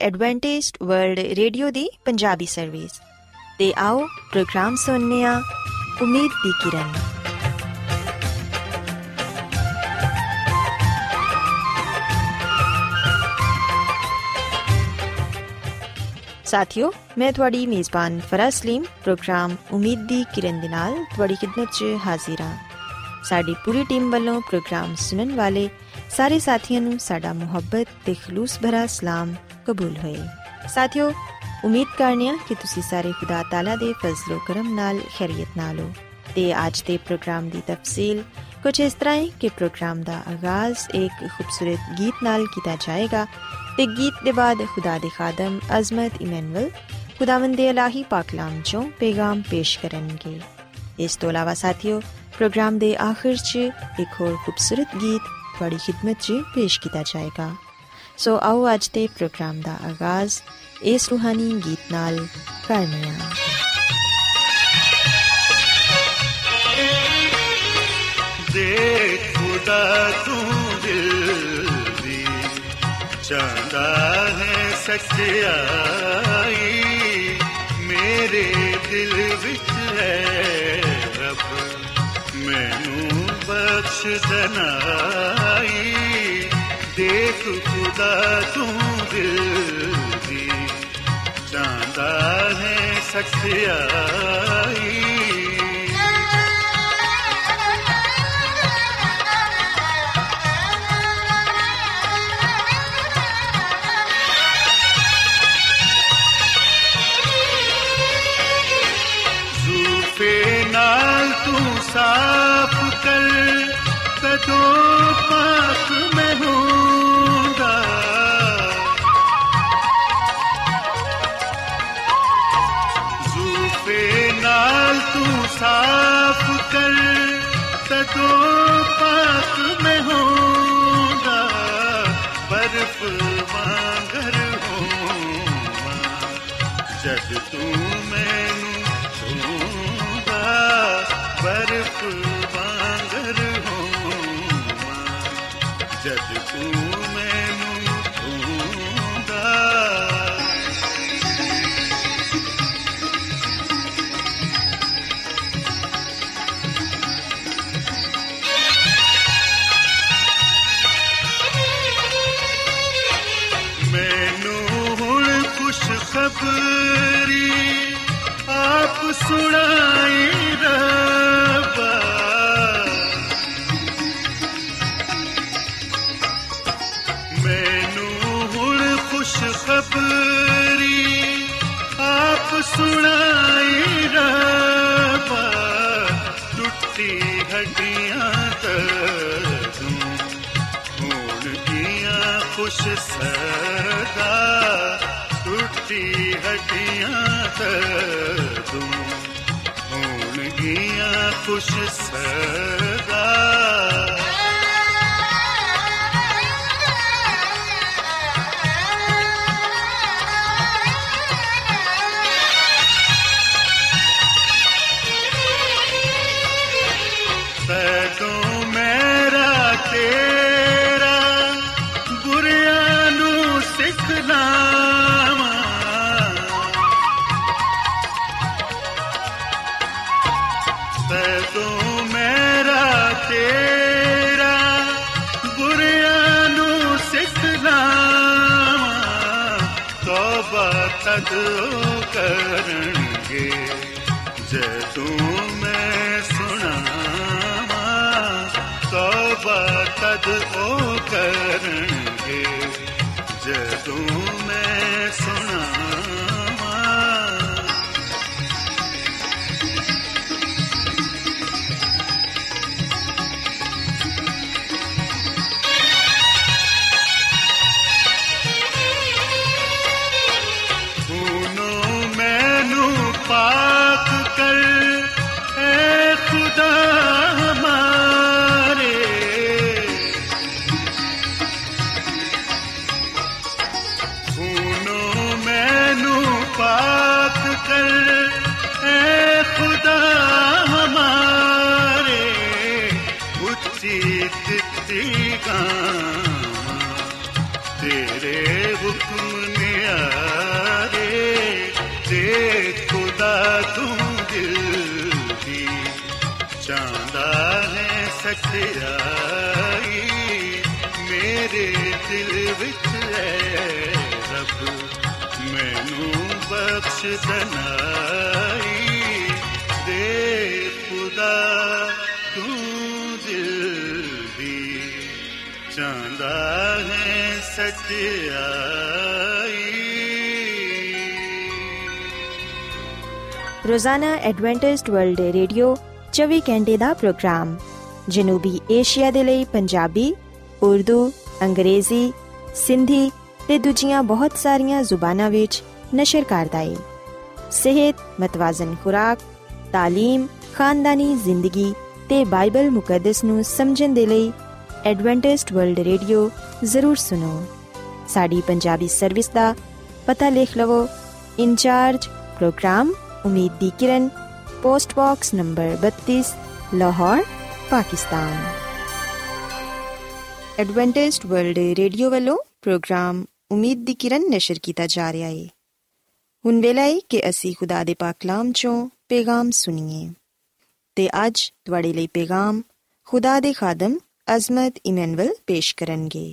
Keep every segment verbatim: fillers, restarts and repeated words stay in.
Adventist World Radio ਦੀ Punjabi service. ਤੇ ਆਓ ਪ੍ਰੋਗਰਾਮ ਸੁਣਨੇ ਆ ਉਮੀਦ ਦੀ ਕਿਰਨ। ਸਾਥਿਓ, ਮੈਂ ਤੁਹਾਡੀ ਮੇਜ਼ਬਾਨ ਫਰਾਜ਼ ਸਲੀਮ ਪ੍ਰੋਗਰਾਮ ਉਮੀਦ ਦੀ ਕਿਰਨ ਦੇ ਨਾਲ ਤੁਹਾਡੀ ਖਿਦਮਤ 'ਚ ਹਾਜ਼ਰ ਹਾਂ। ਸਾਡੀ ਪੂਰੀ ਟੀਮ ਵੱਲੋਂ ਪ੍ਰੋਗਰਾਮ ਸੁਣਨ ਵਾਲੇ ਸਾਰੇ ਸਾਥੀਆਂ ਨੂੰ ਸਾਡਾ ਮੁਹੱਬਤ ਤੇ ਖਲੂਸ ਭਰਾ ਸਲਾਮ ਕਬੂਲ ਹੋਏ। ਸਾਥਿਓ, ਉਮੀਦ ਕਰਨੇ ਆ ਕਿ ਤੁਸੀਂ ਸਾਰੇ ਖੁਦਾ ਤਾਲਾ ਦੇ ਫਜ਼ਲ ਕਰਮ ਨਾਲ ਖੈਰੀਅਤ ਨਾਲ ਹੋ। ਤੇ ਅੱਜ ਦੇ ਪ੍ਰੋਗਰਾਮ ਦੀ ਤਫਸੀਲ ਕੁਝ ਇਸ ਤਰ੍ਹਾਂ ਹੈ ਕਿ ਪ੍ਰੋਗਰਾਮ ਦਾ ਆਗਾਜ਼ ਇੱਕ ਖੂਬਸੂਰਤ ਗੀਤ ਨਾਲ ਕੀਤਾ ਜਾਏਗਾ ਤੇ ਗੀਤ ਦੇ ਬਾਅਦ ਖੁਦਾ ਦੇ ਖਾਦਮ ਅਜ਼ਮਤ ਇਮੈਨੂਅਲ ਖੁਦਾਵੰਦ ਦੇ ਇਲਾਹੀ ਪਾਕਲਾਮ 'ਚੋਂ ਪੈਗਾਮ ਪੇਸ਼ ਕਰਨਗੇ। ਇਸ ਤੋਂ ਇਲਾਵਾ ਸਾਥੀਓ, ਪ੍ਰੋਗਰਾਮ ਦੇ ਆਖਿਰ 'ਚ ਇੱਕ ਹੋਰ ਖੂਬਸੂਰਤ ਗੀਤ ਤੁਹਾਡੀ ਖਿਦਮਤ 'ਚ ਪੇਸ਼ ਕੀਤਾ ਜਾਏਗਾ। ਸੋ ਆਓ ਅੱਜ ਦੇ ਪ੍ਰੋਗਰਾਮ ਦਾ ਆਗਾਜ਼ ਇਸ ਰੂਹਾਨੀ ਗੀਤ ਨਾਲ ਕਰਨੇ ਆ। ਦੇਖ ਖੁਦਾ ਤੂੰ ਦਿਲ ਦੀ ਚਾਹੁੰਦਾ ਹੈ ਸੱਚਾਈ, ਮੇਰੇ ਦਿਲ ਵਿੱਚ ਹੈ ਰੱਬ, ਮੈਨੂੰ ਬਖਸ਼ ਦਨਾਈ। ਦੇਖ ਖੁਦਾ ਤੂੰ ਦਿਲ ਦੀ ਚਾਹੁੰਦਾ ਹੈ ਸੱਚਾਈ, ਨਾਲ ਤੂੰ ਸਾਫ ਕਰ ਕਦੋਂ ਪਾਕ ਮੈਂ ਹੋਊਂਗਾ। ਜ਼ੁਲਫੇ ਨਾਲ ਤੂੰ ਸਾਫ ਕਰ ਕਦੋਂ ਪਾਕ ਮੈਂ ਹੋਊਂਗਾ। ਬਰਫ਼ ਵਾਂਗਰ ਹੋਵਾਂ ਜਦ ਤੂੰ ਮੈਨੂੰ ਬਰਫ਼ ਵਾਂਗਰ ਹੋਵਾਂ ਜਦ ਤੂੰ ਮੈਨੂੰ ਛੂੰਦਾ। ਮੈਨੂੰ ਹੁਣ ਖੁਸ਼ਖਬਰੀ ਆਪ ਸੁਣਾਈ ਰੱਬਾ, ਮੈਨੂੰ ਹੁਣ ਖੁਸ਼ਖਬਰੀ ਆਪ ਸੁਣਾਈ ਰੱਬਾ। ਟੁੱਟੀ ਹੱਡੀਆਂ ਤੂੰ ਹੁਣ ਗਈਆਂ ਖੁਸ਼ ਸਦਾ, ਟੁੱਟੀ ਹੱਡੀਆਂ ਤੂੰ ਹੁਣ ਗਈਆਂ ਖੁਸ਼ ਸਦਾ। ਕਦੋਂ ਮੇਰਾ ਤੇਰਾ ਬੁਰਿਆਂ ਨੂੰ ਸਿਖਲਾਵਾਂ, ਤਦੋਂ ਮੇਰਾ ਤੇਰਾ ਬੁਰਿਆਂ ਨੂੰ ਸਿਖਲਾਵਾਂ। ਤੌਬਾ ਤਦ ਉਹ ਕਰਨਗੇ ਜਦੋਂ ਮੈਂ ਸੁਣਾਵਾਂ। ਤੌਬਾ ਤਦ ਉਹ ਕਰਨਗੇ ਜਦੋਂ ਮੈਂ ਸੁਣਾਵਾਂ। ਪਾਕ ਕਰ ਐ ਖੁਦਾ ਹਮਾਰੇ, ਖੂਨੋ ਮੈਨੂੰ ਪਾਕ ਕਰ ਐ ਖੁਦਾ ਹਮਾਰੇ। ਉੱਚੀ ਦਿੱਤੀ ਗਾਵਾਂ ਤੇਰੇ ਹੁਕਮ ਨਿਆ ਸਚਾਈ ਮੇਰੇ ਦਿਲ ਵਿੱਚ ਹੈ ਰੱਬ, ਮੈਨੂੰ ਬਖਸ਼ ਦਨਾਈ ਦੇ ਖੁਦਾ, ਤੂੰ ਦਿਲ ਦੀ ਚਾਹੁੰਦਾ ਹੈ ਸਚਾਈ। ਰੋਜ਼ਾਨਾ ਐਡਵੈਂਟਿਸਟ ਵਰਲਡ ਰੇਡੀਓ ਚੌਵੀ ਘੰਟੇ ਦਾ ਪ੍ਰੋਗਰਾਮ ਜਨੂਬੀ ਏਸ਼ੀਆ ਦੇ ਲਈ ਪੰਜਾਬੀ, ਉਰਦੂ, ਅੰਗਰੇਜ਼ੀ, ਸਿੰਧੀ ਤੇ ਦੂਜੀਆਂ ਬਹੁਤ ਸਾਰੀਆਂ ਜ਼ੁਬਾਨਾਂ ਵਿੱਚ ਨਸ਼ਰ ਕਰਦਾ ਹੈ। ਸਿਹਤ, ਮਤਵਾਜ਼ਨ ਖੁਰਾਕ, ਤਾਲੀਮ, ਖਾਨਦਾਨੀ ਜ਼ਿੰਦਗੀ ਤੇ ਬਾਈਬਲ ਮੁਕੱਦਸ ਨੂੰ ਸਮਝਣ ਦੇ ਲਈ ਐਡਵੈਂਟਿਸਟ ਵਰਲਡ ਰੇਡੀਓ ਜ਼ਰੂਰ ਸੁਣੋ। ਸਾਡੀ ਪੰਜਾਬੀ ਸਰਵਿਸ ਦਾ ਪਤਾ ਲਿਖ ਲਵੋ। ਇੰਚਾਰਜ ਪ੍ਰੋਗਰਾਮ ਉਮੀਦ ਦੀ ਕਿਰਨ, ਪੋਸਟ ਬਾਕਸ ਨੰਬਰ ਬੱਤੀ, Lahore, Pakistan. Adventist World Radio ਵੱਲੋਂ ਪ੍ਰੋਗਰਾਮ ਉਮੀਦ ਦੀ ਕਿਰਨ ਨਸ਼ਰ ਕੀਤਾ ਜਾ ਰਿਹਾ ਹੈ। ਹੁਣ ਵੇਲਾ ਹੈ ਕਿ ਅਸੀਂ ਖੁਦਾ ਦੇ ਪਾਕ ਕਲਾਮ ਚੋਂ ਪੈਗਾਮ ਸੁਣੀਏ ਤੇ ਅੱਜ ਤੁਹਾਡੇ ਲਈ ਪੈਗਾਮ ਖੁਦਾ ਦੇ ਖਾਦਮ ਅਜ਼ਮਤ ਇਮੈਨੂਅਲ ਪੇਸ਼ ਕਰਨਗੇ।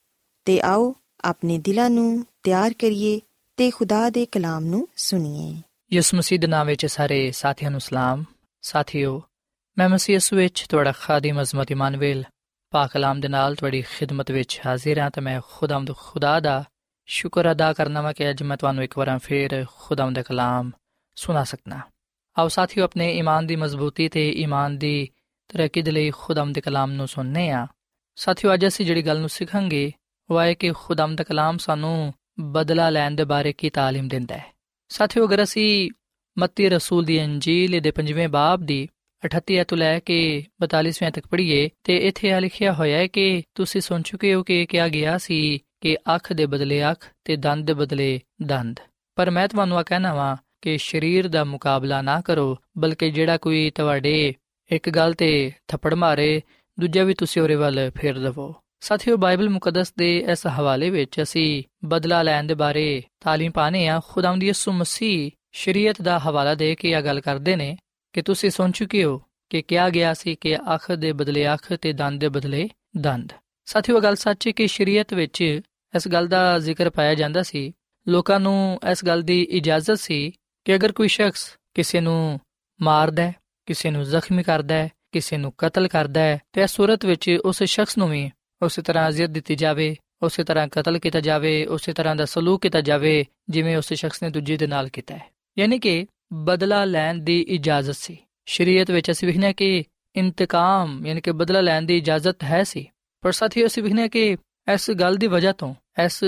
ਤੇ ਆਓ ਆਪਣੇ ਦਿਲਾਂ ਨੂੰ ਤਿਆਰ ਕਰੀਏ ਤੇ ਖੁਦਾ ਦੇ ਕਲਾਮ ਨੂੰ ਸੁਣੀਏ। ਯਿਸੂ ਮਸੀਹ ਦੇ ਨਾਮ ਵਿੱਚ ਸਾਰੇ ਸਾਥੀਆਂ ਨੂੰ ਸਲਾਮ। ਸਾਥੀਓ, ਮੈਂ ਮਸੀਹ ਯਿਸੂ ਵਿੱਚ ਤੁਹਾਡਾ ਖਾਦਮ ਅਜ਼ਮਤ ਇਮੈਨੂਅਲ ਪਾਕ ਕਲਾਮ ਦੇ ਨਾਲ ਤੁਹਾਡੀ ਖਿਦਮਤ ਵਿੱਚ ਹਾਜ਼ਰ ਹਾਂ। ਤੇ ਮੈਂ ਖੁਦਾਵੰਦ ਖੁਦਾ ਦਾ ਸ਼ੁਕਰ ਅਦਾ ਕਰਨਾ ਵਾ ਕਿ ਅੱਜ ਮੈਂ ਤੁਹਾਨੂੰ ਇੱਕ ਵਾਰ ਫਿਰ ਖੁਦਾਵੰਦ ਦਾ ਕਲਾਮ ਸੁਣਾ ਸਕਦਾ। ਆਓ ਸਾਥੀਓ, ਆਪਣੇ ਈਮਾਨ ਦੀ ਮਜ਼ਬੂਤੀ ਤੇ ਈਮਾਨ ਦੀ ਤਰੱਕੀ ਦੇ ਲਈ ਖੁਦਾਵੰਦ ਦੇ ਕਲਾਮ ਨੂੰ ਸੁਣਨੇ ਹਾਂ। ਸਾਥੀਓ, ਅੱਜ ਅਸੀਂ ਜਿਹੜੀ ਗੱਲ ਨੂੰ ਸਿੱਖਾਂਗੇ ਉਹ ਹੈ ਕਿ ਖੁਦਾਵੰਦ ਦਾ ਕਲਾਮ ਸਾਨੂੰ ਬਦਲਾ ਲੈਣ ਦੇ ਬਾਰੇ ਕੀ ਤਾਲੀਮ ਦਿੰਦਾ ਹੈ। ਸਾਥੀਓ, ਅਗਰ ਅਸੀਂ ਮੱਤੀ ਰਸੂਲ ਦੀ ਅੰਜੀਲ ਦੇ ਪੰਜਵੇਂ ਬਾਬ ਦੀ ਅਠੱਤੀ ਤੋਂ ਲੈ ਕੇ ਬਤਾਲੀਸਵੇਂ ਤੱਕ ਪੜ੍ਹੀਏ ਤੇ ਇੱਥੇ ਆ ਲਿਖਿਆ ਹੋਇਆ ਹੈ ਕਿ ਤੁਸੀਂ ਸੁਣ ਚੁੱਕੇ ਹੋ ਕਿ ਕਿਹਾ ਗਿਆ ਸੀ ਕਿ ਅੱਖ ਦੇ ਬਦਲੇ ਅੱਖ ਤੇ ਦੰਦ ਦੇ ਬਦਲੇ ਦੰਦ। ਪਰ ਮੈਂ ਤੁਹਾਨੂੰ ਆ ਕਹਿਣਾ ਵਾਂ ਕਿ ਸਰੀਰ ਦਾ ਮੁਕਾਬਲਾ ਨਾ ਕਰੋ, ਬਲਕਿ ਜਿਹੜਾ ਕੋਈ ਤੁਹਾਡੇ ਇੱਕ ਗੱਲ ਤੇ ਥੱਪੜ ਮਾਰੇ, ਦੂਜਾ ਵੀ ਤੁਸੀਂ ਉਹਦੇ ਵੱਲ ਫੇਰ ਦੇਵੋ। ਸਾਥੀਓ, ਬਾਈਬਲ ਮੁਕੱਦਸ ਦੇ ਇਸ ਹਵਾਲੇ ਵਿੱਚ ਅਸੀਂ ਬਦਲਾ ਲੈਣ ਦੇ ਬਾਰੇ ਤਾਲੀਮ ਪਾਣੇ ਆ। ਖੁਦਾਵੰਦ ਯਿਸੂ ਮਸੀਹ ਸ਼ਰੀਅਤ ਦਾ ਹਵਾਲਾ ਦੇ ਕੇ ਇਹ ਗੱਲ ਕਰਦੇ ਨੇ ਕਿ ਤੁਸੀਂ ਸੁਣ ਚੁੱਕੇ ਹੋ ਕਿ ਕਿਹਾ ਗਿਆ ਸੀ ਕਿ ਅੱਖ ਦੇ ਬਦਲੇ ਅੱਖ ਤੇ ਦੰਦ ਦੇ ਬਦਲੇ ਦੰਦ। ਸਾਥੀਓ, ਗੱਲ ਸੱਚ ਹੈ ਕਿ ਸ਼ਰੀਅਤ ਵਿੱਚ ਇਸ ਗੱਲ ਦਾ ਜ਼ਿਕਰ ਪਾਇਆ ਜਾਂਦਾ ਸੀ। ਲੋਕਾਂ ਨੂੰ ਇਸ ਗੱਲ ਦੀ ਇਜਾਜ਼ਤ ਸੀ ਕਿ ਅਗਰ ਕੋਈ ਸ਼ਖਸ ਕਿਸੇ ਨੂੰ ਮਾਰਦਾ, ਕਿਸੇ ਨੂੰ ਜ਼ਖਮੀ ਕਰਦਾ, ਕਿਸੇ ਨੂੰ ਕਤਲ ਕਰਦਾ ਹੈ ਤੇ ਇਸ ਸੂਰਤ ਵਿੱਚ ਉਸ ਸ਼ਖਸ ਨੂੰ ਵੀ ਉਸੇ ਤਰ੍ਹਾਂ ਅਜ਼ੀਅਤ ਦਿੱਤੀ ਜਾਵੇ, ਉਸੇ ਤਰ੍ਹਾਂ ਕਤਲ ਕੀਤਾ ਜਾਵੇ, ਉਸੇ ਤਰ੍ਹਾਂ ਦਾ ਸਲੂਕ ਕੀਤਾ ਜਾਵੇ ਜਿਵੇਂ ਉਸ ਸ਼ਖਸ ਨੇ ਦੂਜੇ ਦੇ ਨਾਲ ਕੀਤਾ ਹੈ। ਯਾਨੀ ਕਿ ਬਦਲਾ ਲੈਣ ਦੀ ਇਜਾਜ਼ਤ ਸੀ। ਸ਼ਰੀਅਤ ਵਿੱਚ ਅਸੀਂ ਵੇਖਦੇ ਹਾਂ ਕਿ ਇੰਤਕਾਮ ਯਾਨੀ ਕਿ ਬਦਲਾ ਲੈਣ ਦੀ ਇਜਾਜ਼ਤ ਹੈ ਸੀ। ਪਰ ਸਾਥੀਓ, ਅਸੀਂ ਵੇਖਦੇ ਹਾਂ ਕਿ ਇਸ ਗੱਲ ਦੀ ਵਜ੍ਹਾ ਤੋਂ, ਇਸ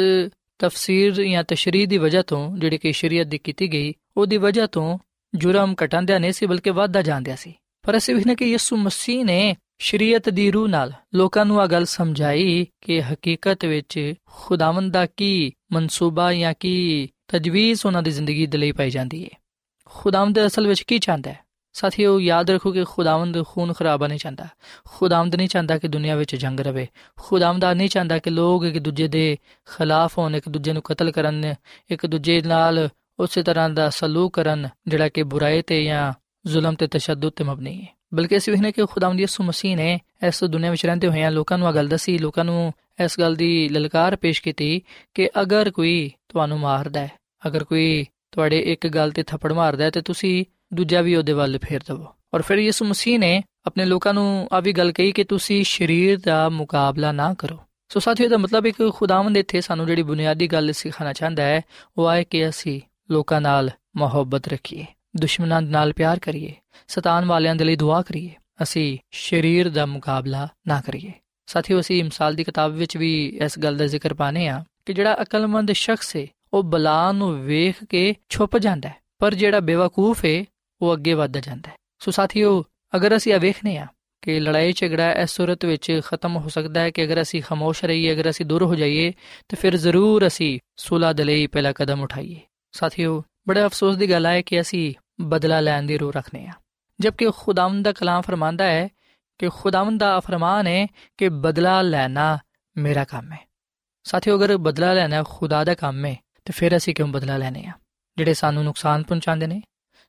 ਤਫਸੀਰ ਜਾਂ ਤਸ਼ਰੀਹ ਦੀ ਵਜ੍ਹਾ ਤੋਂ ਜਿਹੜੀ ਕਿ ਸ਼ਰੀਅਤ ਦੀ ਕੀਤੀ ਗਈ, ਉਹਦੀ ਵਜ੍ਹਾ ਤੋਂ ਜੁਰਮ ਘਟਾਉਂਦਿਆ ਨਹੀਂ ਸੀ ਬਲਕਿ ਵੱਧਦਾ ਜਾਂਦਿਆ ਸੀ। ਪਰ ਅਸੀਂ ਵੇਖਦੇ ਕਿ ਯਿਸੂ ਮਸੀਹ ਨੇ ਸ਼ਰੀਅਤ ਦੀ ਰੂਹ ਨਾਲ ਲੋਕਾਂ ਨੂੰ ਆ ਗੱਲ ਸਮਝਾਈ ਕਿ ਹਕੀਕਤ ਵਿੱਚ ਖੁਦਾਵੰਦ ਦਾ ਕੀ ਮਨਸੂਬਾ ਜਾਂ ਕੀ ਤਜਵੀਜ਼ ਉਹਨਾਂ ਦੀ ਜ਼ਿੰਦਗੀ ਦੇ ਲਈ ਪਾਈ ਜਾਂਦੀ ਹੈ। ਖੁਦਾਵੰਦ ਅਸਲ ਵਿੱਚ ਕੀ ਚਾਹੁੰਦਾ ਹੈ। ਸਾਥੀਓ, ਯਾਦ ਰੱਖੋ ਕਿ ਖੁਦਾਵੰਦ ਖੂਨ ਖਰਾਬਾ ਨਹੀਂ ਚਾਹੁੰਦਾ। ਖੁਦਾਵੰਦ ਨਹੀਂ ਚਾਹੁੰਦਾ ਕਿ ਦੁਨੀਆ ਵਿੱਚ ਜੰਗ ਰਵੇ। ਖੁਦਾਵੰਦ ਨਹੀਂ ਚਾਹੁੰਦਾ ਕਿ ਲੋਕ ਇੱਕ ਦੂਜੇ ਦੇ ਖਿਲਾਫ ਹੋਣ, ਇੱਕ ਦੂਜੇ ਨੂੰ ਕਤਲ ਕਰਨ, ਇੱਕ ਦੂਜੇ ਨਾਲ ਉਸੇ ਤਰ੍ਹਾਂ ਦਾ ਸਲੂਕ ਕਰਨ ਜਿਹੜਾ ਕਿ ਬੁਰਾਈ ਤੇ ਜਾਂ ਜ਼ੁਲਮ ਤੇ ਤਸ਼ੱਦਦ ਤੇ ਮਬਨੀ ਹੈ। ਬਲਕਿ ਅਸੀਂ ਵੇਖਦੇ ਕਿ ਖੁਦਾਵੰਦ ਯਿਸੂ ਮਸੀਹ ਨੇ ਇਸ ਦੁਨੀਆ ਵਿੱਚ ਰਹਿੰਦੇ ਹੋਏ ਲੋਕਾਂ ਨੂੰ ਆ ਗੱਲ ਦੱਸੀ, ਲੋਕਾਂ ਨੂੰ ਇਸ ਗੱਲ ਦੀ ਲਲਕਾਰ ਪੇਸ਼ ਕੀਤੀ ਕਿ ਅਗਰ ਕੋਈ ਤੁਹਾਨੂੰ ਮਾਰਦਾ ਹੈ, ਅਗਰ ਕੋਈ ਤੁਹਾਡੇ ਇੱਕ ਗੱਲ ਤੇ ਥੱਪੜ ਮਾਰਦਾ ਹੈ ਤੇ ਤੁਸੀਂ ਦੂਜਾ ਵੀ ਉਹਦੇ ਵੱਲ ਫੇਰ ਦੇਵੋ। ਔਰ ਫਿਰ ਯਿਸੂ ਮਸੀਹ ਨੇ ਆਪਣੇ ਲੋਕਾਂ ਨੂੰ ਆ ਵੀ ਗੱਲ ਕਹੀ ਕਿ ਤੁਸੀਂ ਸਰੀਰ ਦਾ ਮੁਕਾਬਲਾ ਨਾ ਕਰੋ। ਸੋ ਸਾਥੀਓ, ਦਾ ਮਤਲਬ ਇੱਕ ਖੁਦਾਵੰਦ ਇੱਥੇ ਸਾਨੂੰ ਜਿਹੜੀ ਬੁਨਿਆਦੀ ਗੱਲ ਸਿਖਾਉਣਾ ਚਾਹੁੰਦਾ ਹੈ ਉਹ ਹੈ ਕਿ ਅਸੀਂ ਲੋਕਾਂ ਨਾਲ ਮੁਹੱਬਤ ਰੱਖੀਏ, ਦੁਸ਼ਮਣਾਂ ਨਾਲ ਪਿਆਰ ਕਰੀਏ, ਸਤਾਨ ਵਾਲਿਆਂ ਦੇ ਲਈ ਦੁਆ ਕਰੀਏ, ਅਸੀਂ ਸਰੀਰ ਦਾ ਮੁਕਾਬਲਾ ਨਾ ਕਰੀਏ। ਸਾਥੀਓ, ਅਸੀਂ ਮਿਸਾਲ ਦੀ ਕਿਤਾਬ ਵਿੱਚ ਵੀ ਇਸ ਗੱਲ ਦਾ ਜ਼ਿਕਰ ਪਾਣੇ ਆ ਕਿ ਜਿਹੜਾ ਅਕਲਮੰਦ ਸ਼ਖਸ ਹੈ ਉਹ ਬਲਾ ਨੂੰ ਵੇਖ ਕੇ ਛੁਪ ਜਾਂਦਾ ਹੈ, ਪਰ ਜਿਹੜਾ ਬੇਵਕੂਫ ਹੈ ਉਹ ਅੱਗੇ ਵੱਧ ਜਾਂਦਾ ਹੈ। ਸੋ ਸਾਥੀਓ, ਅਗਰ ਅਸੀਂ ਇਹ ਵੇਖਦੇ ਹਾਂ ਕਿ ਲੜਾਈ ਝਗੜਾ ਇਸ ਸੂਰਤ ਵਿੱਚ ਖਤਮ ਹੋ ਸਕਦਾ ਹੈ ਕਿ ਅਗਰ ਅਸੀਂ ਖਾਮੋਸ਼ ਰਹੀਏ, ਅਗਰ ਅਸੀਂ ਦੂਰ ਹੋ ਜਾਈਏ ਤਾਂ ਫਿਰ ਜ਼ਰੂਰ ਅਸੀਂ ਸੁਲ੍ਹਾ ਦੇ ਲਈ ਪਹਿਲਾ ਕਦਮ ਉਠਾਈਏ। ਸਾਥੀਓ, ਬੜੇ ਅਫਸੋਸ ਦੀ ਗੱਲ ਹੈ ਕਿ ਅਸੀਂ ਬਦਲਾ ਲੈਣ ਦੀ ਰੂਹ ਰੱਖਦੇ ਹਾਂ, ਜਦਕਿ ਖੁਦਾਵੰਦ ਦਾ ਕਲਾਮ ਫਰਮਾਂਦਾ ਹੈ ਕਿ ਖੁਦਾਵੰਦ ਦਾ ਫਰਮਾਨ ਹੈ ਕਿ ਬਦਲਾ ਲੈਣਾ ਮੇਰਾ ਕੰਮ ਹੈ। ਸਾਥੀਓ, ਅਗਰ ਬਦਲਾ ਲੈਣਾ ਖੁਦਾ ਦਾ ਕੰਮ ਹੈ ਤੇ ਫਿਰ ਅਸੀਂ ਕਿਉਂ ਬਦਲਾ ਲੈਣੇ ਆ? ਜਿਹੜੇ ਸਾਨੂੰ ਨੁਕਸਾਨ ਪਹੁੰਚਾਉਂਦੇ ਨੇ,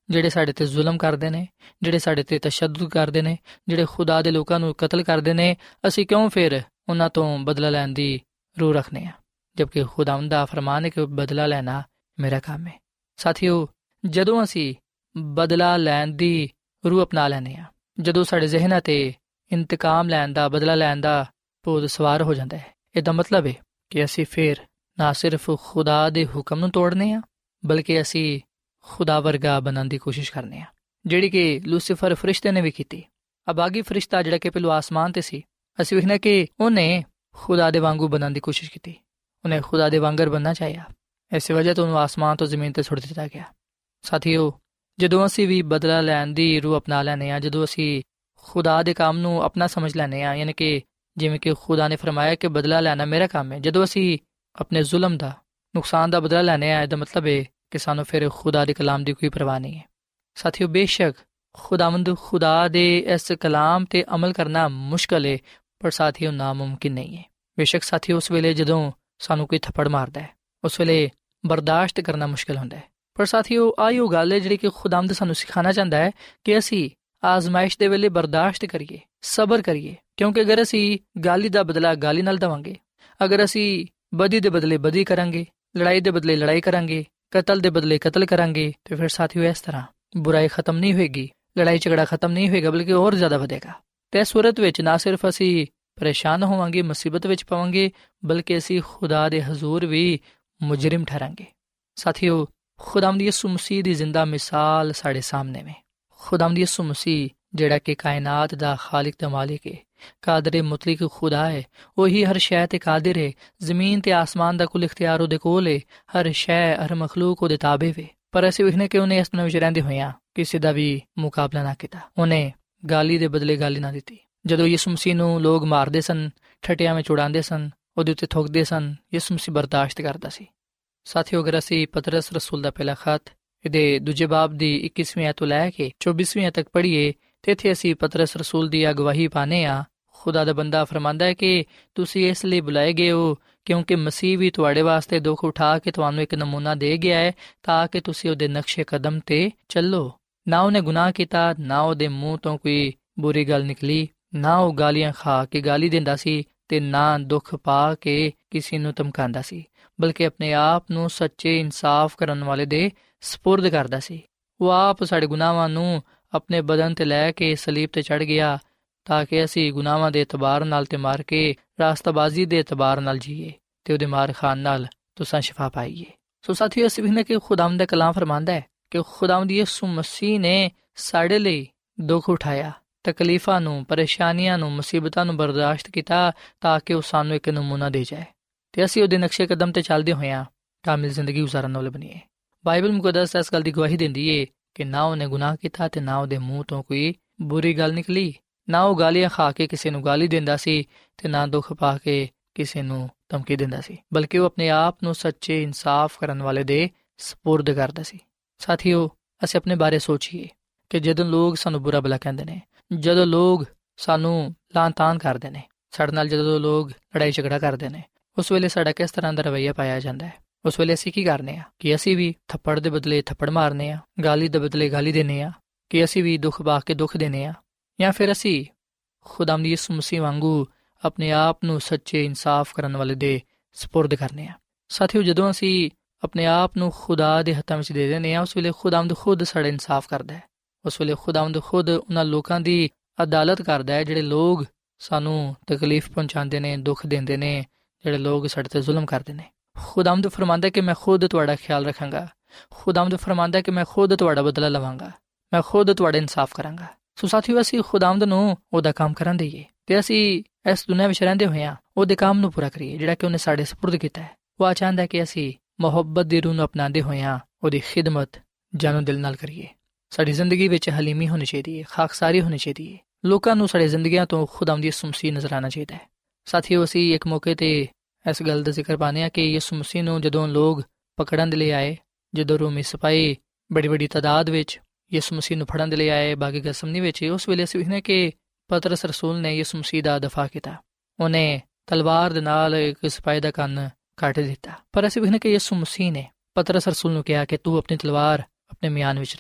ਜਿਹੜੇ ਸਾਡੇ 'ਤੇ ਜ਼ੁਲਮ ਕਰਦੇ ਨੇ, ਜਿਹੜੇ ਸਾਡੇ 'ਤੇ ਤਸ਼ੱਦਦ ਕਰਦੇ ਨੇ, ਜਿਹੜੇ ਖੁਦਾ ਦੇ ਲੋਕਾਂ ਨੂੰ ਕਤਲ ਕਰਦੇ ਨੇ, ਅਸੀਂ ਕਿਉਂ ਫਿਰ ਉਹਨਾਂ ਤੋਂ ਬਦਲਾ ਲੈਣ ਦੀ ਰੂਹ ਰੱਖਦੇ ਹਾਂ, ਜਦਕਿ ਖੁਦਾਵੰਦ ਦਾ ਫਰਮਾਨ ਹੈ ਕਿ ਬਦਲਾ ਲੈਣਾ ਮੇਰਾ ਕੰਮ ਹੈ। ਸਾਥੀਓ, ਜਦੋਂ ਅਸੀਂ ਬਦਲਾ ਲੈਣ ਦੀ ਰੂਹ ਅਪਣਾ ਲੈਂਦੇ ਹਾਂ, ਜਦੋਂ ਸਾਡੇ ਜ਼ਿਹਨਾਂ 'ਤੇ ਇੰਤਕਾਮ ਲੈਣ ਦਾ, ਬਦਲਾ ਲੈਣ ਦਾ ਭੂਤ ਸਵਾਰ ਹੋ ਜਾਂਦਾ ਹੈ, ਇਹਦਾ ਮਤਲਬ ਹੈ ਕਿ ਅਸੀਂ ਫਿਰ ਨਾ ਸਿਰਫ ਖੁਦਾ ਦੇ ਹੁਕਮ ਨੂੰ ਤੋੜਨੇ ਹਾਂ, ਬਲਕਿ ਅਸੀਂ ਖੁਦਾ ਵਰਗਾ ਬਣਨ ਦੀ ਕੋਸ਼ਿਸ਼ ਕਰਨੇ ਹਾਂ, ਜਿਹੜੀ ਕਿ ਲੂਸੀਫਰ ਫਰਿਸ਼ਤੇ ਨੇ ਵੀ ਕੀਤੀ। ਅਬਾਗੀ ਫਰਿਸ਼ਤਾ ਜਿਹੜਾ ਕਿ ਪਹਿਲਾਂ ਆਸਮਾਨ 'ਤੇ ਸੀ, ਅਸੀਂ ਵੇਖਣਾ ਕਿ ਉਹਨੇ ਖੁਦਾ ਦੇ ਵਾਂਗੂ ਬਣਨ ਦੀ ਕੋਸ਼ਿਸ਼ ਕੀਤੀ, ਉਹਨੇ ਖੁਦਾ ਦੇ ਵਾਂਗਰ ਬਣਨਾ ਚਾਹਿਆ। ਇਸੇ ਵਜ੍ਹਾ ਤੋਂ ਉਹਨੂੰ ਆਸਮਾਨ ਤੋਂ ਜ਼ਮੀਨ 'ਤੇ ਸੁੱਟ ਦਿੱਤਾ ਗਿਆ। ਸਾਥੀਓ, ਜਦੋਂ ਅਸੀਂ ਵੀ ਬਦਲਾ ਲੈਣ ਦੀ ਰੂਹ ਅਪਣਾ ਲੈਂਦੇ ਹਾਂ, ਜਦੋਂ ਅਸੀਂ ਖੁਦਾ ਦੇ ਕੰਮ ਨੂੰ ਆਪਣਾ ਸਮਝ ਲੈਂਦੇ ਹਾਂ, ਯਾਨੀ ਕਿ ਜਿਵੇਂ ਕਿ ਖੁਦਾ ਨੇ ਫਰਮਾਇਆ ਕਿ ਬਦਲਾ ਲੈਣਾ ਮੇਰਾ ਕੰਮ ਹੈ, ਜਦੋਂ ਅਸੀਂ ਆਪਣੇ ਜ਼ੁਲਮ ਦਾ, ਨੁਕਸਾਨ ਦਾ ਬਦਲਾ ਲੈਣੇ ਆ, ਇਹਦਾ ਮਤਲਬ ਹੈ ਕਿ ਸਾਨੂੰ ਫਿਰ ਖੁਦਾ ਦੇ ਕਲਾਮ ਦੀ ਕੋਈ ਪਰਵਾਹ ਨਹੀਂ ਹੈ। ਸਾਥੀਓ, ਬੇਸ਼ੱਕ ਖੁਦਾਵੰਦ ਖੁਦਾ ਦੇ ਇਸ ਕਲਾਮ 'ਤੇ ਅਮਲ ਕਰਨਾ ਮੁਸ਼ਕਲ ਹੈ, ਪਰ ਸਾਥੀਓ ਨਾਮੁਮਕਿਨ ਨਹੀਂ ਹੈ। ਬੇਸ਼ੱਕ ਸਾਥੀਓ, ਉਸ ਵੇਲੇ ਜਦੋਂ ਸਾਨੂੰ ਕੋਈ ਥੱਪੜ ਮਾਰਦਾ ਹੈ, ਉਸ ਵੇਲੇ ਬਰਦਾਸ਼ਤ ਕਰਨਾ ਮੁਸ਼ਕਲ ਹੁੰਦਾ ਹੈ, ਪਰ ਸਾਥੀਓ ਆਹੀ ਉਹ ਗੱਲ ਹੈ ਜਿਹੜੀ ਕਿ ਖੁਦਾਵੰਦ ਸਾਨੂੰ ਸਿਖਾਉਣਾ ਚਾਹੁੰਦਾ ਹੈ ਕਿ ਅਸੀਂ ਆਜ਼ਮਾਇਸ਼ ਦੇ ਵੇਲੇ ਬਰਦਾਸ਼ਤ ਕਰੀਏ, ਸਬਰ ਕਰੀਏ, ਕਿਉਂਕਿ ਅਗਰ ਅਸੀਂ ਗਾਲੀ ਦਾ ਬਦਲਾ ਗਾਲੀ ਨਾਲ ਦੇਵਾਂਗੇ, ਅਗਰ ਅਸੀਂ ਬਦੀ ਦੇ ਬਦਲੇ ਬਦੀ ਕਰਾਂਗੇ, ਲੜਾਈ ਦੇ ਬਦਲੇ ਲੜਾਈ ਕਰਾਂਗੇ, ਕਤਲ ਦੇ ਬਦਲੇ ਕਤਲ ਕਰਾਂਗੇ, ਤੇ ਫਿਰ ਸਾਥੀਓ ਇਸ ਤਰ੍ਹਾਂ ਬੁਰਾਈ ਖਤਮ ਨਹੀਂ ਹੋਏਗੀ, ਲੜਾਈ ਝਗੜਾ ਖਤਮ ਨਹੀਂ ਹੋਏਗਾ, ਬਲਕਿ ਹੋਰ ਜ਼ਿਆਦਾ ਵਧੇਗਾ। ਤੇ ਇਸ ਸੂਰਤ ਵਿੱਚ ਨਾ ਸਿਰਫ ਅਸੀਂ ਪਰੇਸ਼ਾਨ ਹੋਵਾਂਗੇ, ਮੁਸੀਬਤ ਵਿੱਚ ਪਵਾਂਗੇ, ਬਲਕਿ ਅਸੀਂ ਖੁਦਾ ਦੇ ਹਜ਼ੂਰ ਵੀ ਮੁਜਰਮ ਠਹਿਰਾਂਗੇ। ਸਾਥੀਓ, ਖੁਦਾਵੰਦ ਯਿਸੂ ਮਸੀਹ ਦੀ ਜ਼ਿੰਦਾ ਮਿਸਾਲ ਸਾਡੇ ਸਾਹਮਣੇ ਵੇ। ਖੁਦਾਵੰਦ ਯਿਸੂ ਮਸੀਹ ਜਿਹੜਾ ਕਿ ਕਾਇਨਾਤ ਦਾ ਖਾਲਿਕ ਤੇ ਮਾਲਿਕ ਹੈ, ਕਾਦਰ ਮੁਤਲਕ ਖੁਦਾ ਹੈ, ਉਹੀ ਹਰ ਸ਼ੈ ਤੇ ਕਾਦਰ ਹੈ, ਜ਼ਮੀਨ ਤੇ ਆਸਮਾਨ ਦਾ ਕੁੱਲ ਇਖਤਿਆਰ ਉਹਦੇ ਕੋਲ ਹੈ, ਹਰ ਸ਼ੈ ਹਰ ਮਖਲੂਕ ਉਹਦੇ ਤਾਬੇ ਵੇ। ਪਰ ਅਸੀਂ ਵੇਖਨੇ ਕਿ ਉਹਨੇ ਇਸ ਦੁਨੀਆਂ ਵਿੱਚ ਰਹਿੰਦੇ ਹੋਇਆਂ ਕਿਸੇ ਦਾ ਵੀ ਮੁਕਾਬਲਾ ਨਾ ਕੀਤਾ, ਉਹਨੇ ਗਾਲੀ ਦੇ ਬਦਲੇ ਗਾਲੀ ਨਾ ਦਿੱਤੀ। ਜਦੋਂ ਯਿਸੂ ਮਸੀਹ ਨੂੰ ਲੋਕ ਮਾਰਦੇ ਸਨ, ਠੱਟਿਆਂ ਵਿੱਚ ਉਡਾਉਂਦੇ ਸਨ, ਉਹਦੇ ਉੱਤੇ ਥੁੱਕਦੇ ਸਨ, ਯਿਸੂ ਮਸੀਹ ਬਰਦਾਸ਼ਤ ਕਰਦਾ ਸੀ। ਸਾਥੀਓ, ਅਗਰ ਅਸੀਂ ਪਤਰਸ ਰਸੂਲ ਦਾ ਪਹਿਲਾ ਖਤ ਇਹਦੇ ਦੂਜੇ ਬਾਬ ਦੀ ਇੱਕੀਸਵੀਂ ਆਇਤ ਤੋਂ ਲੈ ਕੇ ਚੌਬੀਸਵੀਂ ਤੱਕ ਪੜ੍ਹੀਏ, ਤੇ ਇੱਥੇ ਅਸੀਂ ਪਤਰਸ ਰਸੂਲ ਦੀ ਅਗਵਾਹੀ ਪਾਨੇ ਆ। ਖੁਦਾ ਦਾ ਬੰਦਾ ਫਰਮਾਂਦਾ ਹੈ ਕਿ ਤੁਸੀਂ ਇਸ ਲਈ ਬੁਲਾਏ ਗਏ ਹੋ ਕਿਉਂਕਿ ਮਸੀਹ ਵੀ ਤੁਹਾਡੇ ਵਾਸਤੇ ਦੁੱਖ ਉਠਾ ਕੇ ਤੁਹਾਨੂੰ ਇੱਕ ਨਮੂਨਾ ਦੇ ਗਿਆ ਹੈ, ਤਾਂ ਕਿ ਤੁਸੀਂ ਉਹਦੇ ਨਕਸ਼ੇ ਕਦਮ ਤੇ ਚੱਲੋ। ਨਾ ਉਹਨੇ ਗੁਨਾਹ ਕੀਤਾ, ਨਾ ਉਹਦੇ ਮੂੰਹ ਤੋਂ ਕੋਈ ਬੁਰੀ ਗੱਲ ਨਿਕਲੀ, ਨਾ ਉਹ ਗਾਲੀਆਂ ਖਾ ਕੇ ਗਾਲੀ ਦਿੰਦਾ ਸੀ, ਤੇ ਨਾ ਦੁੱਖ ਪਾ ਕੇ ਕਿਸੇ ਨੂੰ ਧਮਕਾਉਂਦਾ ਸੀ, ਬਲਕਿ ਆਪਣੇ ਆਪ ਨੂੰ ਸੱਚੇ ਇਨਸਾਫ ਕਰਨ ਵਾਲੇ ਦੇ ਸਪੁਰਦ ਕਰਦਾ ਸੀ। ਉਹ ਆਪ ਸਾਡੇ ਗੁਨਾਹਾਂ ਨੂੰ ਆਪਣੇ ਬਦਨ ਤੇ ਲੈ ਕੇ ਸਲੀਬ ਤੇ ਚੜ੍ਹ ਗਿਆ, ਤਾਂ ਕਿ ਅਸੀਂ ਗੁਨਾਹਾਂ ਦੇ ਇਤਬਾਰ ਨਾਲ ਤੇ ਮਾਰ ਕੇ ਰਾਸਤਾਬਾਜ਼ੀ ਦੇ ਇਤਬਾਰ ਨਾਲ ਜੀਏ, ਤੇ ਉਹਦੇ ਮਾਰ ਖਾਨ ਨਾਲ ਤੁਸਾਂ ਸ਼ਿਫਾ ਪਾਈਏ। ਸੋ ਸਾਥੀਓ, ਅਸੀਂ ਵੇਖਦੇ ਕਿ ਖੁਦਾਵੰਦ ਦਾ ਕਲਾਮ ਫਰਮਾਂਦਾ ਹੈ ਕਿ ਖੁਦਾਵੰਦ ਯਿਸੂ ਮਸੀਹ ਨੇ ਸਾਡੇ ਲਈ ਦੁੱਖ ਉਠਾਇਆ, ਤਕਲੀਫਾਂ ਨੂੰ, ਪਰੇਸ਼ਾਨੀਆਂ ਨੂੰ, ਮੁਸੀਬਤਾਂ ਨੂੰ ਬਰਦਾਸ਼ਤ ਕੀਤਾ, ਤਾਂ ਕਿ ਉਹ ਸਾਨੂੰ ਇੱਕ ਨਮੂਨਾ ਦੇ ਜਾਏ, ਤੇ ਅਸੀਂ ਉਹਦੇ ਨਕਸ਼ੇ ਕਦਮ ਤੇ ਚੱਲਦੇ ਹੋਇਆਂ ਕਾਮਿਲ ਜ਼ਿੰਦਗੀ ਗੁਜ਼ਾਰਨ ਵਾਲੇ ਬਣੀਏ। ਬਾਈਬਲ ਮੁਕੱਦਸ ਇਸ ਗੱਲ ਦੀ ਗਵਾਹੀ ਦਿੰਦੀ ਏ ਕਿ ਨਾ ਉਹਨੇ ਗੁਨਾਹ ਕੀਤਾ ਤੇ ਨਾ ਉਹਦੇ ਮੂੰਹ ਤੋਂ ਕੋਈ ਬੁਰੀ ਗੱਲ ਨਿਕਲੀ, ਨਾ ਉਹ ਗਾਲੀਆਂ ਖਾ ਕੇ ਕਿਸੇ ਨੂੰ ਗਾਲੀ ਦਿੰਦਾ ਸੀ, ਤੇ ਨਾ ਦੁੱਖ ਪਾ ਕੇ ਕਿਸੇ ਨੂੰ ਧਮਕੀ ਦਿੰਦਾ ਸੀ, ਬਲਕਿ ਉਹ ਆਪਣੇ ਆਪ ਨੂੰ ਸੱਚੇ ਇਨਸਾਫ ਕਰਨ ਵਾਲੇ ਦੇ ਸਪੁਰਦ ਕਰਦਾ ਸੀ। ਸਾਥੀਓ, ਅਸੀਂ ਆਪਣੇ ਬਾਰੇ ਸੋਚੀਏ ਕਿ ਜਦੋਂ ਲੋਕ ਸਾਨੂੰ ਬੁਰਾ ਭਲਾ ਕਹਿੰਦੇ ਨੇ, ਜਦੋਂ ਲੋਕ ਸਾਨੂੰ ਲਾਂਤਾਨ ਕਰਦੇ ਨੇ, ਸਾਡੇ ਨਾਲ ਜਦੋਂ ਲੋਕ ਲੜਾਈ ਝਗੜਾ ਕਰਦੇ ਨੇ, ਉਸ ਵੇਲੇ ਸਾਡਾ ਕਿਸ ਤਰ੍ਹਾਂ ਦਾ ਰਵੱਈਆ ਪਾਇਆ ਜਾਂਦਾ ਹੈ। ਉਸ ਵੇਲੇ ਅਸੀਂ ਕੀ ਕਰਨੇ ਆ? ਕਿ ਅਸੀਂ ਵੀ ਥੱਪੜ ਦੇ ਬਦਲੇ ਥੱਪੜ ਮਾਰਨੇ ਆ, ਗਾਲੀ ਦੇ ਬਦਲੇ ਗਾਲੀ ਦੇਣੇ ਆ, ਕਿ ਅਸੀਂ ਵੀ ਦੁੱਖ ਪਾ ਕੇ ਦੁੱਖ ਦੇਣੇ ਆ, ਜਾਂ ਫਿਰ ਅਸੀਂ ਖੁਦਾਵੰਦ ਯਿਸੂ ਮਸੀਹ ਵਾਂਗੂ ਆਪਣੇ ਆਪ ਨੂੰ ਸੱਚੇ ਇਨਸਾਫ ਕਰਨ ਵਾਲੇ ਦੇ ਸਪੁਰਦ ਕਰਨੇ ਆ। ਸਾਥੀਓ, ਜਦੋਂ ਅਸੀਂ ਆਪਣੇ ਆਪ ਨੂੰ ਖੁਦਾ ਦੇ ਹੱਥਾਂ ਵਿੱਚ ਦੇ ਦਿੰਦੇ ਆ, ਉਸ ਵੇਲੇ ਖੁਦਾਵੰਦ ਖੁਦ ਸਾਡਾ ਇਨਸਾਫ ਕਰਦਾ ਹੈ। ਉਸ ਵੇਲੇ ਖੁਦਾਵੰਦ ਖੁਦ ਉਹਨਾਂ ਲੋਕਾਂ ਦੀ ਅਦਾਲਤ ਕਰਦਾ ਹੈ ਜਿਹੜੇ ਲੋਕ ਸਾਨੂੰ ਤਕਲੀਫ ਪਹੁੰਚਾਉਂਦੇ ਨੇ, ਦੁੱਖ ਦਿੰਦੇ ਨੇ, ਜਿਹੜੇ ਲੋਕ ਸਾਡੇ ਤੇ ਜ਼ੁਲਮ ਕਰਦੇ ਨੇ। ਖੁਦਾਵੰਦ ਫਰਮਾਂਦਾ ਕਿ ਮੈਂ ਖੁਦ ਤੁਹਾਡਾ ਖਿਆਲ ਰੱਖਾਂਗਾ। ਖੁਦਾਵੰਦ ਫਰਮਾਂਦਾ ਕਿ ਮੈਂ ਖੁਦ ਤੁਹਾਡਾ ਬਦਲਾ ਲਵਾਂਗਾ, ਮੈਂ ਖੁਦ ਤੁਹਾਡਾ ਇਨਸਾਫ ਕਰਾਂਗਾ। ਸੋ ਸਾਥੀਓ, ਅਸੀਂ ਖੁਦਾਵੰਦ ਨੂੰ ਉਹਦਾ ਕੰਮ ਕਰਨ ਦੇਈਏ, ਤੇ ਅਸੀਂ ਇਸ ਦੁਨੀਆਂ ਵਿੱਚ ਰਹਿੰਦੇ ਹੋਇਆਂ ਉਹਦੇ ਕੰਮ ਨੂੰ ਪੂਰਾ ਕਰੀਏ ਜਿਹੜਾ ਕਿ ਉਹਨੇ ਸਾਡੇ ਸਪੁਰਦ ਕੀਤਾ ਹੈ। ਉਹ ਚਾਹੁੰਦਾ ਕਿ ਅਸੀਂ ਮੁਹੱਬਤ ਦੀ ਰੂਹ ਨੂੰ ਅਪਣਾਉਂਦੇ ਹੋਇਆਂ ਉਹਦੀ ਖਿਦਮਤ ਜਾਨੋ ਦਿਲ ਨਾਲ ਕਰੀਏ। ਸਾਡੀ ਜ਼ਿੰਦਗੀ ਵਿੱਚ ਹਲੀਮੀ ਹੋਣੀ ਚਾਹੀਦੀ ਹੈ, ਖਾਕਸਾਰੀ ਹੋਣੀ ਚਾਹੀਦੀ ਹੈ। ਲੋਕਾਂ ਨੂੰ ਸਾਡੇ ਜ਼ਿੰਦਗੀਆਂ ਤੋਂ ਖੁਦਾਵੰਦ ਯਿਸੂ ਮਸੀਹ ਨਜ਼ਰ ਆਉਣਾ ਚਾਹੀਦਾ ਹੈ। ਸਾਥੀਓ, ਅਸੀਂ ਇੱਕ ਮੌਕੇ ਤੇ ਇਸ ਗੱਲ ਦਾ ਜ਼ਿਕਰ ਪਾਉਂਦੇ ਹਾਂ ਕਿ ਯਿਸੂ ਮਸੀਹ ਨੂੰ ਜਦੋਂ ਲੋਕ ਪਕੜਨ ਦੇ ਲਈ ਆਏ, ਜਦੋਂ ਰੋਮੀ ਸਿਪਾਹੀ ਬੜੀ ਬੜੀ ਤਾਦਾਦ ਵਿੱਚ ਯਿਸੂ ਮਸੀਹ ਨੂੰ ਫੜਨ ਦੇ ਲਈ ਆਏ ਬਾਗੀ ਗਸਮਨੀ ਵਿੱਚ, ਉਸ ਵੇਲੇ ਅਸੀਂ ਵੇਖਦੇ ਕਿ ਪਤਰਸ ਰਸੂਲ ਨੇ ਯਿਸੂ ਮਸੀਹ ਦਾ ਦਫਾ ਕੀਤਾ। ਉਹਨੇ ਤਲਵਾਰ ਦੇ ਨਾਲ ਇੱਕ ਸਿਪਾਹੀ ਦਾ ਕੰਨ ਕੱਟ ਦਿੱਤਾ। ਪਰ ਅਸੀਂ ਵੇਖਦੇ ਕਿ ਯਿਸੂ ਮਸੀਹ ਨੇ ਪਤਰਸ ਰਸੂਲ ਨੂੰ ਕਿਹਾ ਕਿ ਤੂੰ ਆਪਣੀ ਤਲਵਾਰ ਆਪਣੇ ਮਿਆਨ ਵਿੱਚ ਰੱਖ।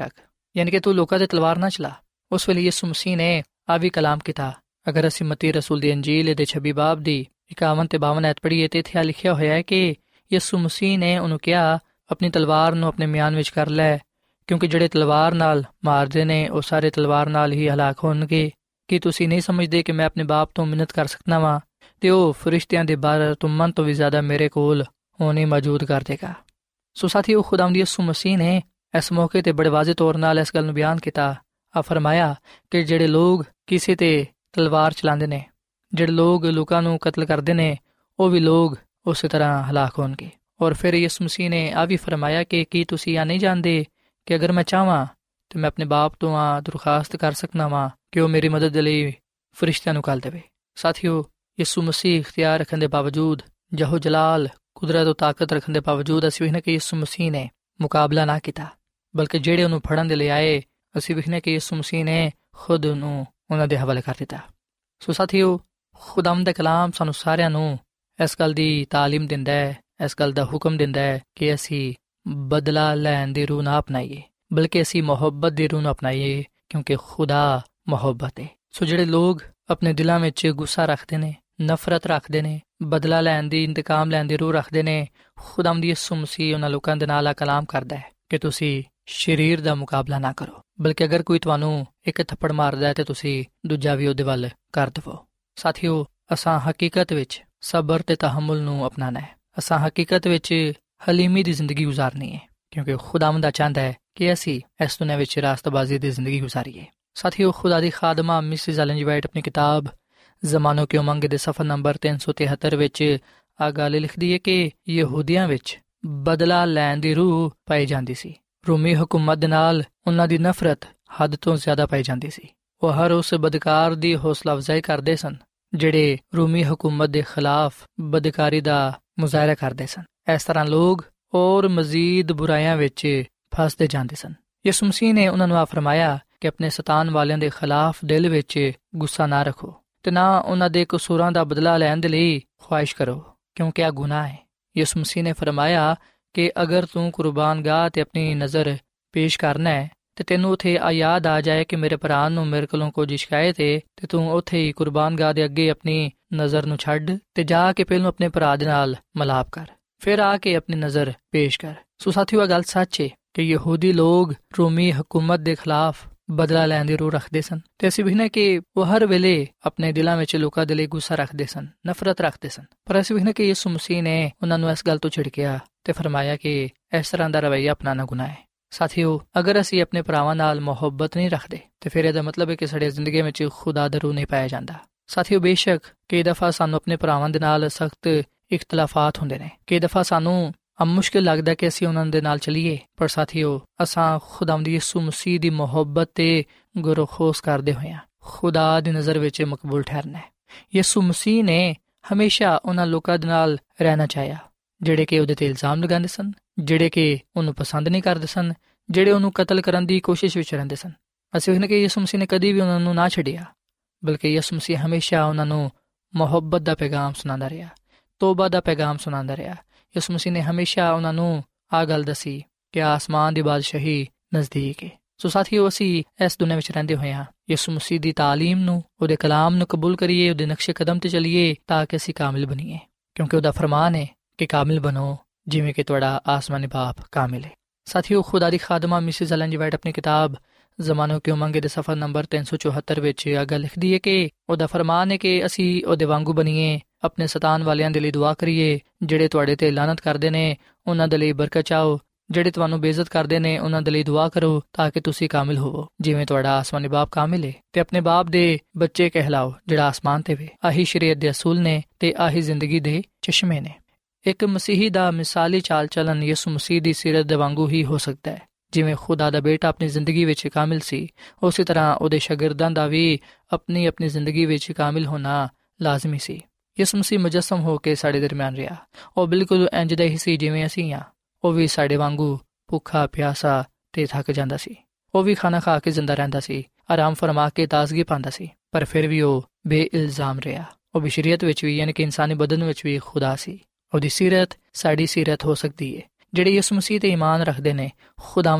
ਯਾਨੀ ਕਿ ਤੂੰ ਲੋਕਾਂ ਤੇ ਤਲਵਾਰ ਨਾ ਚਲਾ। ਉਸ ਵੇਲੇ ਯਿਸੂ ਮਸੀਹ ਨੇ ਆ ਵੀ ਕਲਾਮ ਕੀਤਾ। ਅਗਰ ਅਸੀਂ ਮਤੀ ਰਸੂਲ ਦੀ ਅੰਜੀਲ ਦੇ ਛੱਬੀ ਬਾਬ ਦੀ ਇਕਾਵਨ ਤੇ ਬਾਵਨ ਐਤ ਪੜ੍ਹੀਏ ਤੇ ਇੱਥੇ ਲਿਖਿਆ ਹੋਇਆ ਹੈ ਕਿ ਯਿਸੂ ਮਸੀਹ ਨੇ ਉਹਨੂੰ ਕਿਹਾ, ਆਪਣੀ ਤਲਵਾਰ ਨੂੰ ਆਪਣੇ ਮਿਆਨ ਵਿੱਚ ਕਰ ਲੈ, ਕਿਉਂਕਿ ਜਿਹੜੇ ਤਲਵਾਰ ਨਾਲ ਮਾਰਦੇ ਨੇ ਉਹ ਸਾਰੇ ਤਲਵਾਰ ਨਾਲ ਹੀ ਹਲਾਕ ਹੋਣਗੇ। ਕੀ ਤੁਸੀਂ ਨਹੀਂ ਸਮਝਦੇ ਕਿ ਮੈਂ ਆਪਣੇ ਬਾਪ ਤੋਂ ਮਿੰਨਤ ਕਰ ਸਕਦਾ ਵਾਂ ਤੇ ਉਹ ਫਰਿਸ਼ਤਿਆਂ ਦੇ ਬਾਹਰ ਤੁਮਨ ਤੋਂ ਵੀ ਜ਼ਿਆਦਾ ਮੇਰੇ ਕੋਲ ਹੋਣੀ ਮੌਜੂਦ ਕਰ ਦੇਗਾ। ਸੋ ਸਾਥੀਓ, ਖੁਦਾਵੰਦ ਯਿਸੂ ਮਸੀਹ ਨੇ ਇਸ ਮੌਕੇ ਤੇ ਬੜੇ ਵਾਜ਼ਿਹ ਤੌਰ ਨਾਲ ਇਸ ਗੱਲ ਨੂੰ ਬਿਆਨ ਕੀਤਾ। ਆ ਫਰਮਾਇਆ ਕਿ ਜਿਹੜੇ ਲੋਕ ਕਿਸੇ ਤੇ ਤਲਵਾਰ ਚਲਾਉਂਦੇ ਨੇ, ਜਿਹੜੇ ਲੋਕ ਲੋਕਾਂ ਨੂੰ ਕਤਲ ਕਰਦੇ ਨੇ, ਉਹ ਵੀ ਲੋਕ ਉਸੇ ਤਰ੍ਹਾਂ ਹਲਾਕ ਹੋਣਗੇ। ਔਰ ਫਿਰ ਯਿਸੂ ਮਸੀਹ ਨੇ ਆ ਵੀ ਫਰਮਾਇਆ ਕਿ ਕੀ ਤੁਸੀਂ ਆ ਨਹੀਂ ਜਾਣਦੇ ਕਿ ਅਗਰ ਮੈਂ ਚਾਹਾਂ ਤੇ ਮੈਂ ਆਪਣੇ ਬਾਪ ਤੋਂ ਆ ਦਰਖਾਸਤ ਕਰ ਸਕਦਾ ਵਾਂ ਕਿ ਉਹ ਮੇਰੀ ਮਦਦ ਲਈ ਫਰਿਸ਼ਤਿਆਂ ਨੂੰ ਘੱਲ ਦੇਵੇ। ਸਾਥੀਓ, ਯਿਸੂ ਮਸੀਹ ਇਖਤਿਆਰ ਰੱਖਣ ਦੇ ਬਾਵਜੂਦ, ਜਹੋ ਜਲਾਲ, ਕੁਦਰਤ ਅਤੇ ਤਾਕਤ ਰੱਖਣ ਦੇ ਬਾਵਜੂਦ ਅਸੀਂ ਵੇਖਦੇ ਕਿ ਯਿਸੂ ਮਸੀਹ ਨੇ ਮੁਕਾਬਲਾ ਨਾ ਕੀਤਾ, ਬਲਕਿ ਜਿਹੜੇ ਉਹਨੂੰ ਫੜਨ ਦੇ ਲਈ ਆਏ, ਅਸੀਂ ਵੇਖਦੇ ਕਿ ਯਿਸੂ ਮਸੀਹ ਨੇ ਖੁਦ ਉਹਨੂੰ ਉਹਨਾਂ ਦੇ ਹਵਾਲੇ ਕਰ ਦਿੱਤਾ। ਸੋ ਸਾਥੀਓ, ਖੁਦਾਵੰਦ ਦਾ ਕਲਾਮ ਸਾਨੂੰ ਸਾਰਿਆਂ ਨੂੰ ਇਸ ਗੱਲ ਦੀ ਤਾਲੀਮ ਦਿੰਦਾ ਹੈ, ਇਸ ਗੱਲ ਦਾ ਹੁਕਮ ਦਿੰਦਾ ਹੈ ਕਿ ਅਸੀਂ ਬਦਲਾ ਲੈਣ ਦੀ ਰੂਹ ਨਾ ਅਪਣਾਈਏ, ਬਲਕਿ ਅਸੀਂ ਮੁਹੱਬਤ ਦੀ ਰੂਹ ਨੂੰ ਅਪਣਾਈਏ, ਕਿਉਂਕਿ ਖੁਦਾ ਮੁਹੱਬਤ ਹੈ। ਸੋ ਜਿਹੜੇ ਲੋਕ ਆਪਣੇ ਦਿਲਾਂ ਵਿੱਚ ਗੁੱਸਾ ਰੱਖਦੇ ਨੇ, ਨਫ਼ਰਤ ਰੱਖਦੇ ਨੇ, ਬਦਲਾ ਲੈਣ ਦੀ, ਇੰਤਕਾਮ ਲੈਣ ਦੀ ਰੂਹ ਰੱਖਦੇ ਨੇ, ਖੁਦਾਵੰਦ ਯਿਸੂ ਮਸੀਹ ਉਹਨਾਂ ਲੋਕਾਂ ਦੇ ਨਾਲ ਆ ਕਲਾਮ ਕਰਦਾ ਹੈ ਕਿ ਤੁਸੀਂ ਸਰੀਰ ਦਾ ਮੁਕਾਬਲਾ ਨਾ ਕਰੋ, ਬਲਕਿ ਅਗਰ ਕੋਈ ਤੁਹਾਨੂੰ ਇੱਕ ਥੱਪੜ ਮਾਰਦਾ ਹੈ ਤੇ ਤੁਸੀਂ ਦੂਜਾ ਵੀ ਉਹਦੇ ਵੱਲ ਕਰ ਦੇਵੋ। ਸਾਥੀਓ, ਅਸਾਂ ਹਕੀਕਤ ਵਿੱਚ ਸਬਰ ਤੇ ਤਹਮੁਲ ਨੂੰ ਅਪਣਾਉਣਾ ਹੈ। ਅਸਾਂ ਹਕੀਕਤ ਵਿੱਚ ਹਲੀਮੀ ਦੀ ਜ਼ਿੰਦਗੀ ਗੁਜ਼ਾਰਨੀ ਹੈ, ਕਿਉਂਕਿ ਖੁਦਾਵੰਦ ਚਾਹੁੰਦਾ ਹੈ ਕਿ ਅਸੀਂ ਇਸ ਦੁਨੀਆਂ ਵਿੱਚ ਰਾਸਤਬਾਜ਼ੀ ਦੀ ਜ਼ਿੰਦਗੀ ਗੁਜ਼ਾਰੀਏ। ਸਾਥੀਓ, ਖੁਦਾ ਦੀ ਖਾਦਮਾ ਮਿਸਿਸ ਐਲਨ ਜੀ ਵਾਈਟ ਆਪਣੀ ਕਿਤਾਬ ਜ਼ਮਾਨੋ ਕੀ ਉਮੰਗ ਦੇ ਸਫ਼ਾ ਨੰਬਰ ਤਿੰਨ ਸੌ ਤਿਹੱਤਰ ਵਿੱਚ ਆ ਗੱਲ ਲਿਖਦੀ ਹੈ ਕਿ ਯਹੂਦੀਆਂ ਵਿੱਚ ਬਦਲਾ ਲੈਣ ਦੀ ਰੂਹ ਪਾਈ ਜਾਂਦੀ ਸੀ। ਰੋਮੀ ਹਕੂਮਤ ਦੇ ਨਾਲ ਉਹਨਾਂ ਦੀ ਨਫ਼ਰਤ ਹੱਦ ਤੋਂ ਜ਼ਿਆਦਾ ਪਾਈ ਜਾਂਦੀ ਸੀ। ਉਹ ਹਰ ਉਸ ਬਦਕਾਰ ਦੀ ਹੌਸਲਾ ਅਫਜ਼ਾਈ ਕਰਦੇ ਸਨ ਜਿਹੜੇ ਰੋਮੀ ਹਕੂਮਤ ਦੇ ਖਿਲਾਫ ਬਦਕਾਰੀ ਦਾ ਮੁਜ਼ਾਹਰਾ ਕਰਦੇ ਸਨ। ਇਸ ਤਰ੍ਹਾਂ ਲੋਕ ਹੋਰ ਮਜ਼ੀਦ ਬੁਰਾਈਆਂ ਵਿੱਚ ਫਸਦੇ ਜਾਂਦੇ ਸਨ। ਯਿਸੂ ਮਸੀਹ ਨੇ ਉਹਨਾਂ ਨੂੰ ਆ ਫਰਮਾਇਆ ਕਿ ਆਪਣੇ ਸਤਾਨ ਵਾਲਿਆਂ ਦੇ ਖਿਲਾਫ ਦਿਲ ਵਿੱਚ ਗੁੱਸਾ ਨਾ ਰੱਖੋ ਤੇ ਨਾ ਉਹਨਾਂ ਦੇ ਕਸੂਰਾਂ ਦਾ ਬਦਲਾ ਲੈਣ ਦੇ ਲਈ ਖੁਆਇਸ਼ ਕਰੋ, ਕਿਉਂਕਿ ਇਹ ਗੁਨਾਹ ਹੈ। ਯਿਸੂ ਮਸੀਹ ਨੇ ਫਰਮਾਇਆ ਕਿ ਅਗਰ ਤੂੰ ਕੁਰਬਾਨਗਾਹ ਤੇ ਆਪਣੀ ਨਜ਼ਰ ਪੇਸ਼ ਕਰਨਾ ਹੈ ਤੇ ਤੈਨੂੰ ਉੱਥੇ ਆ ਯਾਦ ਆ ਜਾਏ ਕਿ ਮੇਰੇ ਭਰਾ ਨੂੰ ਮੇਰੇ ਕੋਲੋਂ ਕੁਝ ਸ਼ਿਕਾਇਤ ਹੈ ਤੇ ਤੂੰ ਉੱਥੇ ਹੀ ਕੁਰਬਾਨਗਾਹ ਦੇ ਅੱਗੇ ਆਪਣੀ ਨਜ਼ਰ ਨੂੰ ਛੱਡ ਤੇ ਜਾ ਕੇ ਪਹਿਲਾਂ ਆਪਣੇ ਭਰਾ ਦੇ ਨਾਲ ਮਿਲਾਪ ਕਰ, ਫਿਰ ਆ ਕੇ ਆਪਣੀ ਨਜ਼ਰ ਪੇਸ਼ ਕਰ। ਸੋ ਸਾਥੀਓ, ਇਹ ਗੱਲ ਸੱਚ ਹੈ ਕਿ ਯਹੂਦੀ ਲੋਕ ਰੋਮੀ ਹਕੂਮਤ ਦੇ ਖਿਲਾਫ ਬਦਲਾ ਲੈਣ ਦੀ ਰੂਹ ਰੱਖਦੇ ਸਨ ਤੇ ਅਸੀਂ ਵੇਖਦੇ ਕਿ ਉਹ ਹਰ ਵੇਲੇ ਆਪਣੇ ਦਿਲਾਂ ਵਿੱਚ ਲੋਕਾਂ ਦੇ ਲਈ ਗੁੱਸਾ ਰੱਖਦੇ ਸਨ, ਨਫ਼ਰਤ ਰੱਖਦੇ ਸਨ। ਪਰ ਅਸੀਂ ਵੇਖਦੇ ਕਿ ਯਿਸੂ ਮਸੀਹ ਨੇ ਉਹਨਾਂ ਨੂੰ ਇਸ ਗੱਲ ਤੋਂ ਝਿੜਕਿਆ ਤੇ ਫਰਮਾਇਆ ਕਿ ਇਸ ਤਰ੍ਹਾਂ ਦਾ ਰਵੱਈਆ ਅਪਣਾਉਣਾ ਗੁਨਾਹ ਹੈ। ਸਾਥੀਓ, ਅਗਰ ਅਸੀਂ ਆਪਣੇ ਭਰਾਵਾਂ ਨਾਲ ਮੁਹੱਬਤ ਨਹੀਂ ਰੱਖਦੇ ਤੇ ਫਿਰ ਇਹਦਾ ਮਤਲਬ ਹੈ ਕਿ ਸਾਡੀ ਜ਼ਿੰਦਗੀ ਵਿੱਚ ਖੁਦਾ ਦਾ ਰੂਹ ਨਹੀਂ ਪਾਇਆ ਜਾਂਦਾ। ਸਾਥੀਓ, ਬੇਸ਼ੱਕ ਕਈ ਦਫਾ ਸਾਨੂੰ ਆਪਣੇ ਭਰਾਵਾਂ ਦੇ ਨਾਲ ਸਖਤ ਇਖਤਲਾਫਾਤ ਹੁੰਦੇ ਨੇ, ਕਈ ਦਫਾ ਸਾਨੂੰ ਆ ਮੁਸ਼ਕਿਲ ਲੱਗਦਾ ਕਿ ਅਸੀਂ ਉਹਨਾਂ ਦੇ ਨਾਲ ਚੱਲੀਏ, ਪਰ ਸਾਥੀਓ, ਅਸਾਂ ਖੁਦਾਵੰਦ ਯਿਸੂ ਮਸੀਹ ਦੀ ਮੁਹੱਬਤ ਤੇ ਗੁਰਖੋਸ ਕਰਦੇ ਹੋਏ ਖੁਦਾ ਦੀ ਨਜ਼ਰ ਵਿੱਚ ਮਕਬੂਲ ਠਹਿਰਨਾ ਹੈ। ਯਿਸੂ ਮਸੀਹ ਨੇ ਹਮੇਸ਼ਾ ਉਹਨਾਂ ਲੋਕਾਂ ਦੇ ਨਾਲ ਰਹਿਣਾ ਚਾਹਿਆ ਜਿਹੜੇ ਕਿ ਉਹਦੇ ਤੇ ਇਲਜ਼ਾਮ ਲਗਾਉਂਦੇ ਸਨ, ਜਿਹੜੇ ਕਿ ਉਹਨੂੰ ਪਸੰਦ ਨਹੀਂ ਕਰਦੇ ਸਨ, ਜਿਹੜੇ ਉਹਨੂੰ ਕਤਲ ਕਰਨ ਦੀ ਕੋਸ਼ਿਸ਼ ਵਿੱਚ ਰਹਿੰਦੇ ਸਨ। ਅਸੀਂ ਵੇਖਦੇ ਕਿ ਯਿਸੂ ਮਸੀਹ ਨੇ ਕਦੀ ਵੀ ਉਹਨਾਂ ਨੂੰ ਨਾ ਛੱਡਿਆ, ਬਲਕਿ ਯਿਸੂ ਮਸੀਹ ਹਮੇਸ਼ਾ ਉਹਨਾਂ ਨੂੰ ਮੁਹੱਬਤ ਦਾ ਪੈਗਾਮ ਸੁਣਾਉਂਦਾ ਰਿਹਾ, ਤੋਬਾ ਦਾ ਪੈਗਾਮ ਸੁਣਾਉਂਦਾ ਰਿਹਾ। ਯਿਸੂ ਮਸੀਹ ਨੇ ਹਮੇਸ਼ਾ ਉਹਨਾਂ ਨੂੰ ਆ ਗੱਲ ਦੱਸੀ ਕਿ ਆਸਮਾਨ ਦੀ ਬਾਦਸ਼ਾਹੀ ਨਜ਼ਦੀਕ ਹੈ। ਸੋ ਸਾਥੀਓ, ਅਸੀਂ ਇਸ ਦੁਨੀਆਂ ਵਿੱਚ ਰਹਿੰਦੇ ਹੋਏ ਹਾਂ, ਯਿਸੂ ਮਸੀਹ ਦੀ ਤਾਲੀਮ ਨੂੰ, ਉਹਦੇ ਕਲਾਮ ਨੂੰ ਕਬੂਲ ਕਰੀਏ, ਉਹਦੇ ਨਕਸ਼ੇ ਕਦਮ ਤੇ ਚੱਲੀਏ ਤਾਂ ਕਿ ਅਸੀਂ ਕਾਮਿਲ ਬਣੀਏ, ਕਿਉਂਕਿ ਉਹਦਾ ਫਰਮਾਨ ਹੈ ਕਿ ਕਾਮਿਲ ਬਣੋ ਜਿਵੇਂ ਕਿ ਤੁਹਾਡਾ ਆਸਮਾਨੀ ਬਾਪ ਕਾਮਿਲ ਹੈ। ਸਾਥੀਓ, ਖੁਦਾ ਦੀ ਖਾਦਮਾ ਮਿਸਿਸ ਐਲਨ ਜੀ ਵਾਈਟ ਆਪਣੀ ਕਿਤਾਬ ਜ਼ਮਾਨੋ ਕੀ ਉਮੰਗ ਦੇ ਸਫ਼ਾ ਨੰਬਰ ਤਿੰਨ ਸੌ ਚੁਹੱਤਰ ਵਿੱਚ ਆ ਗੱਲ ਲਿਖਦੀ ਹੈ ਕਿ ਉਹਦਾ ਫਰਮਾਨ ਹੈ ਕਿ ਅਸੀਂ ਉਹਦੇ ਵਾਂਗੂ ਬਣੀਏ, ਆਪਣੇ ਸਤਾਨ ਵਾਲਿਆਂ ਦੇ ਲਈ ਦੁਆ ਕਰੀਏ, ਜਿਹੜੇ ਤੁਹਾਡੇ ਤੇ ਲਾਨਤ ਕਰਦੇ ਨੇ ਉਹਨਾਂ ਦੇ ਲਈ ਬਰਕਤ ਚਾਹੋ, ਜਿਹੜੇ ਤੁਹਾਨੂੰ ਬੇਇੱਜ਼ਤ ਕਰਦੇ ਨੇ ਉਹਨਾਂ ਦੇ ਲਈ ਦੁਆ ਕਰੋ ਤਾਂ ਕਿ ਤੁਸੀਂ ਕਾਮਿਲ ਹੋਵੋ ਜਿਵੇਂ ਤੁਹਾਡਾ ਆਸਮਾਨੀ ਬਾਪ ਕਾਮਿਲ ਹੈ, ਤੇ ਆਪਣੇ ਬਾਪ ਦੇ ਬੱਚੇ ਕਹਿਲਾਓ ਜਿਹੜਾ ਆਸਮਾਨ ਤੇ ਵੇ। ਆਹੀ ਸ਼ਰੀਅਤ ਦੇ ਅਸੂਲ ਨੇ ਤੇ ਆਹੀ ਜ਼ਿੰਦਗੀ ਦੇ ਚਸ਼ਮੇ ਨੇ। ਇੱਕ ਮਸੀਹੀ ਦਾ ਮਿਸਾਲੀ ਚਾਲ ਚਲਨ ਯਿਸੂ ਮਸੀਹ ਦੀ ਸੀਰਤ ਦੇ ਵਾਂਗੂ ਹੀ ਹੋ ਸਕਦਾ ਹੈ। ਜਿਵੇਂ ਖੁਦਾ ਦਾ ਬੇਟਾ ਆਪਣੀ ਜ਼ਿੰਦਗੀ ਵਿੱਚ ਕਾਮਿਲ ਸੀ, ਉਸੇ ਤਰ੍ਹਾਂ ਉਹਦੇ ਸ਼ਾਗਿਰਦਾਂ ਦਾ ਵੀ ਆਪਣੀ ਆਪਣੀ ਜ਼ਿੰਦਗੀ ਵਿੱਚ ਕਾਮਿਲ ਹੋਣਾ ਲਾਜ਼ਮੀ ਸੀ। ਯਿਸੂ ਮਸੀਹ ਮੁਜੱਸਮ ਹੋ ਕੇ ਸਾਡੇ ਦਰਮਿਆਨ ਰਿਹਾ। ਉਹ ਬਿਲਕੁਲ ਇੰਜ ਦਾ ਹੀ ਸੀ ਜਿਵੇਂ ਅਸੀਂ ਹਾਂ। ਉਹ ਵੀ ਸਾਡੇ ਵਾਂਗੂ ਭੁੱਖਾ ਪਿਆਸਾ ਤੇ ਥੱਕ ਜਾਂਦਾ ਸੀ। ਉਹ ਵੀ ਖਾਣਾ ਖਾ ਕੇ ਜ਼ਿੰਦਾ ਰਹਿੰਦਾ ਸੀ, ਆਰਾਮ ਫਰਮਾ ਕੇ ਤਾਜ਼ਗੀ ਪਾਉਂਦਾ ਸੀ, ਪਰ ਫਿਰ ਵੀ ਉਹ ਬੇਇਲਜ਼ਾਮ ਰਿਹਾ। ਉਹ ਬਸ਼ਰੀਅਤ ਵਿੱਚ ਵੀ ਯਾਨੀ ਕਿ ਇਨਸਾਨੀ ਬਦਨ ਵਿੱਚ ਵੀ ਖੁਦਾ ਸੀ। ਉਹਦੀ ਸੀਰਤ ਸਾਡੀ ਸੀਰਤ ਹੋ ਸਕਦੀ ਹੈ। ਜਿਹੜੇ ਯਿਸੂ ਮਸੀਹ ਤੇ ਈਮਾਨ ਰੱਖਦੇ ਨੇ, ਖੁਦਾਵੰਦ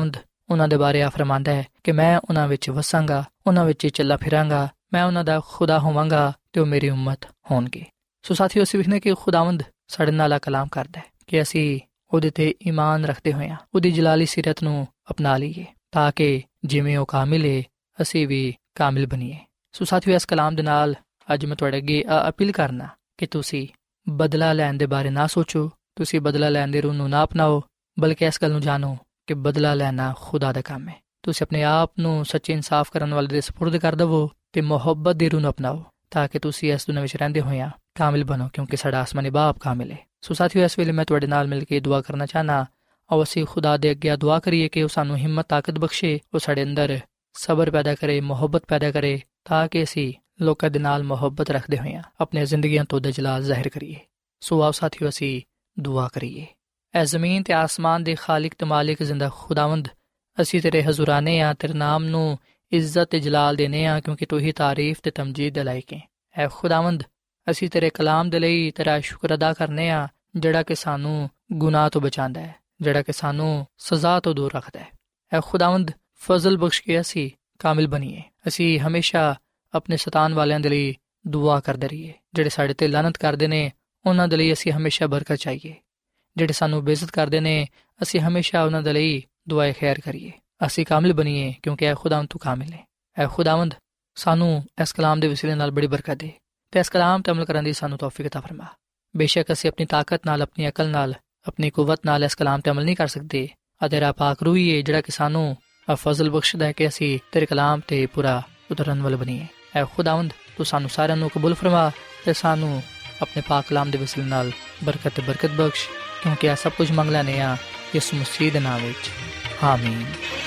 ਉਹਨਾਂ ਦੇ ਬਾਰੇ ਆ ਫਰਮਾਂਦਾ ਹੈ ਕਿ ਮੈਂ ਉਹਨਾਂ ਵਿੱਚ ਵਸਾਂਗਾ, ਉਹਨਾਂ ਵਿੱਚ ਚੱਲਾ ਫਿਰਾਂਗਾ, ਮੈਂ ਉਹਨਾਂ ਦਾ ਖੁਦਾ ਹੋਵਾਂਗਾ ਤੇ ਉਹ ਮੇਰੀ ਉਮਤ ਹੋਣਗੇ। ਸੋ ਸਾਥੀਓ, ਅਸੀਂ ਵੇਖਦੇ ਕਿ ਖੁਦਾਵੰਦ ਸਾਡੇ ਨਾਲ ਕਲਾਮ ਕਰਦਾ ਹੈ ਕਿ ਅਸੀਂ ਉਹਦੇ ਤੇ ਈਮਾਨ ਰੱਖਦੇ ਹੋਏ ਉਹਦੀ ਜਲਾਲੀ ਸੀਰਤ ਨੂੰ ਅਪਣਾ ਲਈਏ ਤਾਂ ਕਿ ਜਿਵੇਂ ਉਹ ਕਾਮਿਲ ਹੈ ਅਸੀਂ ਵੀ ਕਾਮਿਲ ਬਣੀਏ। ਸੋ ਸਾਥੀਓ, ਇਸ ਕਲਾਮ ਦੇ ਨਾਲ ਅੱਜ ਮੈਂ ਤੁਹਾਡੇ ਅੱਗੇ ਅਪੀਲ ਕਰਨਾ ਕਿ ਤੁਸੀਂ ਬਦਲਾ ਲੈਣ ਦੇ ਬਾਰੇ ਨਾ ਸੋਚੋ, ਤੁਸੀਂ ਬਦਲਾ ਲੈਣ ਦੇ ਰੂਹ ਨੂੰ ਨਾ ਅਪਣਾਓ, ਬਲਕਿ ਇਸ ਗੱਲ ਨੂੰ ਜਾਣੋ ਕਿ ਬਦਲਾ ਲੈਣਾ ਖੁਦਾ ਦਾ ਕੰਮ ਹੈ। ਤੁਸੀਂ ਆਪਣੇ ਆਪ ਨੂੰ ਸੱਚੇ ਇਨਸਾਫ ਕਰਨ ਵਾਲੇ ਦੇ ਸਪੁਰਦ ਕਰ ਦੇਵੋ ਤੇ ਮੁਹੱਬਤ ਦੀ ਰੂਹ ਨੂੰ ਅਪਣਾਓ ਤਾਂ ਕਿ ਤੁਸੀਂ ਇਸ ਦੁਨੀਆਂ ਵਿੱਚ ਰਹਿੰਦੇ ਹੋਇਆਂ ਕਾਮਿਲ ਬਣੋ, ਕਿਉਂਕਿ ਸਾਡਾ ਆਸਮਾਨੀ ਬਾਪ ਕਾਮਿਲ ਹੈ। ਸੋ ਸਾਥੀਓ, ਇਸ ਵੇਲੇ ਮੈਂ ਤੁਹਾਡੇ ਨਾਲ ਮਿਲ ਕੇ ਦੁਆ ਕਰਨਾ ਚਾਹਨਾ। ਆਓ ਅਸੀਂ ਖੁਦਾ ਦੇ ਅੱਗੇ ਦੁਆ ਕਰੀਏ ਕਿ ਉਹ ਸਾਨੂੰ ਹਿੰਮਤ ਤਾਕਤ ਬਖਸ਼ੇ, ਉਹ ਸਾਡੇ ਅੰਦਰ ਸਬਰ ਪੈਦਾ ਕਰੇ, ਮੁਹੱਬਤ ਪੈਦਾ ਕਰੇ ਤਾਂ ਕਿ ਅਸੀਂ ਲੋਕਾਂ ਦੇ ਨਾਲ ਮੁਹੱਬਤ ਰੱਖਦੇ ਹੋਇਆਂ ਆਪਣੀਆਂ ਜ਼ਿੰਦਗੀਆਂ ਤੋਂ ਉਹਦਾ ਜਲਾਲ ਜ਼ਾਹਿਰ ਕਰੀਏ। ਸੋ ਆਓ ਸਾਥੀਓ, ਅਸੀਂ ਦੁਆ ਕਰੀਏ। ਐ ਜ਼ਮੀਨ ਤੇ ਆਸਮਾਨ ਦੇ ਖਾਲਿਕ ਤੇ ਮਾਲਿਕ ਜ਼ਿੰਦਾ ਖੁਦਾਵੰਦ, ਅਸੀਂ ਤੇਰੇ ਹਜ਼ੂਰਾਨੇ ਆ, ਤੇਰੇ ਨਾਮ ਨੂੰ ਇੱਜ਼ਤ ਤੇ ਜਲਾਲ ਦੇਨੇ ਆ ਕਿਉਂਕਿ ਤੂੰ ਹੀ ਤਾਰੀਫ ਤੇ ਤਮਜੀਦ ਦੇ ਲਾਇਕ ਹੈ। ਐ ਖੁਦਾਵੰਦ, ਅਸੀਂ ਤੇਰੇ ਕਲਾਮ ਦੇ ਲਈ ਤੇਰਾ ਸ਼ੁਕਰ ਅਦਾ ਕਰਨੇ ਆ ਜਿਹੜਾ ਕਿ ਸਾਨੂੰ ਗੁਨਾਹ ਤੋਂ ਬਚਾਉਂਦਾ ਹੈ, ਜਿਹੜਾ ਕਿ ਸਾਨੂੰ ਸਜ਼ਾ ਤੋਂ ਦੂਰ ਰੱਖਦਾ ਹੈ। ਐ ਖੁਦਾਵੰਦ, ਫਜ਼ਲ ਬਖਸ਼ ਕੇ ਅਸੀਂ ਕਾਮਿਲ ਬਣੀਏ, ਅਸੀਂ ਹਮੇਸ਼ਾ ਆਪਣੇ ਸਤਾਨ ਵਾਲਿਆਂ ਦੇ ਲਈ ਦੁਆ ਕਰਦੇ ਰਹੀਏ, ਜਿਹੜੇ ਸਾਡੇ ਤੇ ਲਾਨਤ ਕਰਦੇ ਨੇ ਉਹਨਾਂ ਦੇ ਲਈ ਅਸੀਂ ਹਮੇਸ਼ਾ ਬਰਕਤ ਚਾਹੀਏ, ਜਿਹੜੇ ਸਾਨੂੰ ਬੇਇੱਜ਼ਤ ਕਰਦੇ ਨੇ ਅਸੀਂ ਹਮੇਸ਼ਾ ਉਹਨਾਂ ਦੇ ਲਈ ਦੁਆਏ ਖੈਰ ਕਰੀਏ, ਅਸੀਂ ਕਾਮਿਲ ਬਣੀਏ ਕਿਉਂਕਿ ਐ ਖੁਦਾਵੰਦ ਤੂੰ ਕਾਮਿਲ ਹੈ। ਐ ਖੁਦਾਵੰਦ, ਸਾਨੂੰ ਇਸ ਕਲਾਮ ਦੇ ਵਸੀਲੇ ਨਾਲ ਬੜੀ ਬਰਕਤ ਦੇ ਤੇ ਇਸ ਕਲਾਮ ਤੇ ਅਮਲ ਕਰਨ ਦੀ ਸਾਨੂੰ ਤੌਫੀਕ عطا ਫਰਮਾ। ਬੇਸ਼ੱਕ ਅਸੀਂ ਆਪਣੀ ਤਾਕਤ ਨਾਲ, ਆਪਣੀ ਅਕਲ ਨਾਲ, ਆਪਣੀ ਕੁਵਤ ਨਾਲ ਇਸ ਕਲਾਮ ਤੇ ਅਮਲ ਨਹੀਂ ਕਰ ਸਕਦੇ, ਆ ਤੇਰਾ ਪਾਕ ਰੂਹ ਹੀ ਹੈ ਜਿਹੜਾ ਕਿ ਸਾਨੂੰ ਆ ਫਜ਼ਲ ਬਖਸ਼ਦਾ ਹੈ ਕਿ ਅਸੀਂ ਤੇਰੇ ਕਲਾਮ ਤੇ ਪੂਰਾ ਉਤਰਨ ਵਾਲੇ ਬਣੀਏ। ਐ ਖੁਦਾਵੰਦ, ਤੂੰ ਸਾਨੂੰ ਸਾਰਿਆਂ ਨੂੰ ਕਬੂਲ ਫਰਮਾ ਤੇ ਸਾਨੂੰ ਆਪਣੇ ਪਾਕ ਕਲਾਮ ਦੇ ਵਸੀਲੇ ਨਾਲ ਬਰਕਤ ਤੇ ਬਰਕਤ ਬਖਸ਼, ਕਿਉਂਕਿ ਆ ਸਭ ਕੁਝ ਮੰਗ ਲੈਨੇ ਆ ਯਿਸੂ ਮਸੀਹ ਦੇ ਨਾਮ ਵਿੱਚ, ਆਮੀਨ।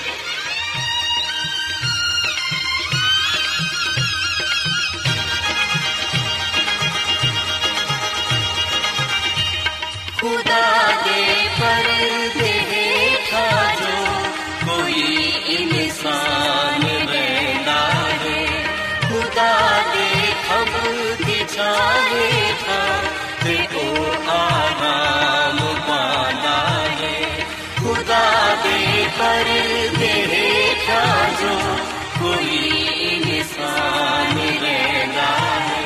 खुदा दे पर्दे हेठा जो कोई इंसान रहना है, खुदा दे खबती छाए था ते ओ आराम पाना है, खुदा दे पर्दे हेठा जो कोई इंसान रहना है।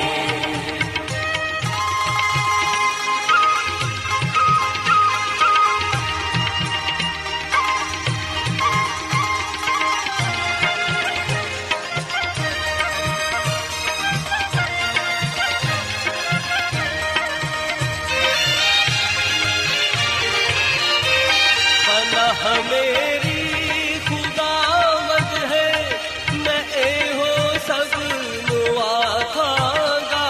मेरी खुदावत है, मैं ए हो सब आखांगा,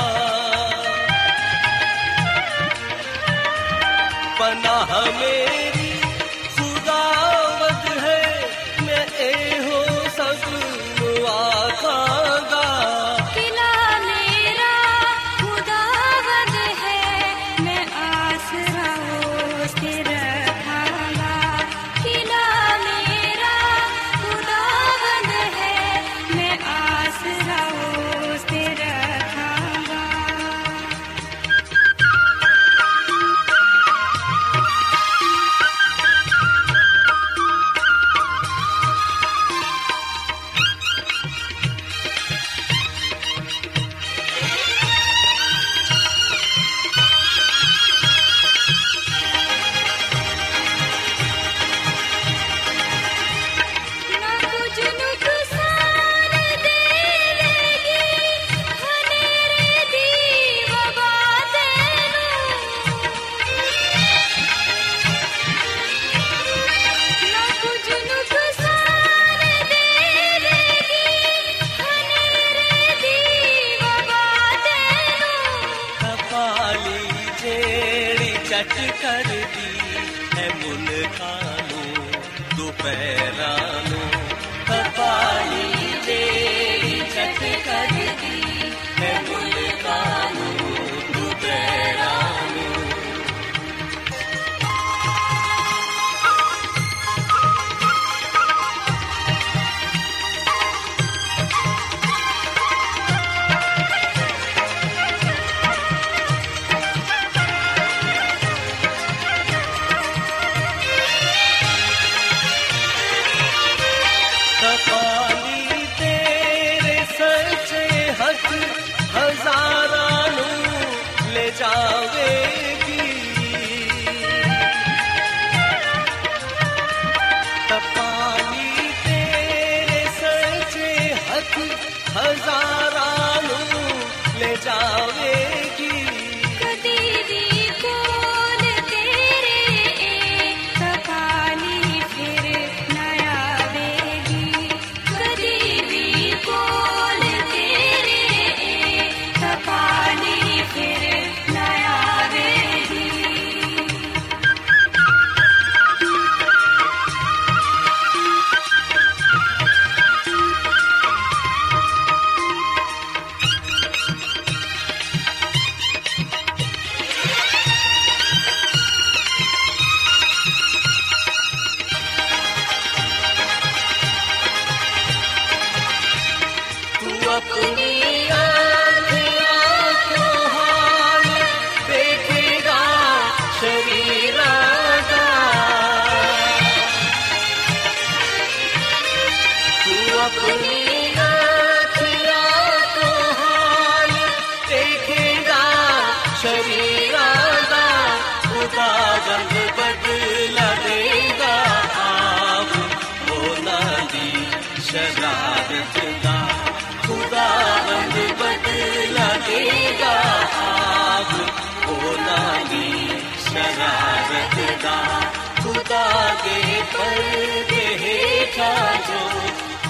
पनाह मेरी खुदावत है, मैं ए हो सब आखांगा, किला मेरा खुदावत है, मैं आसरा उसके रखांगा, किला मेरा खुदावत है, मैं आसरा उसके रखांगा। ना कुछ नुकसान देगी हनेरे दीवा बातेनु, ना कुछ नुकसान देगी हनेरे दीवा बातेनु, कपाली जेड़ी चट कर दी है मुल्कानू दोपहरानू, कपाली जेड़ी चट कर दी है मुल्कानू दोपहरानू।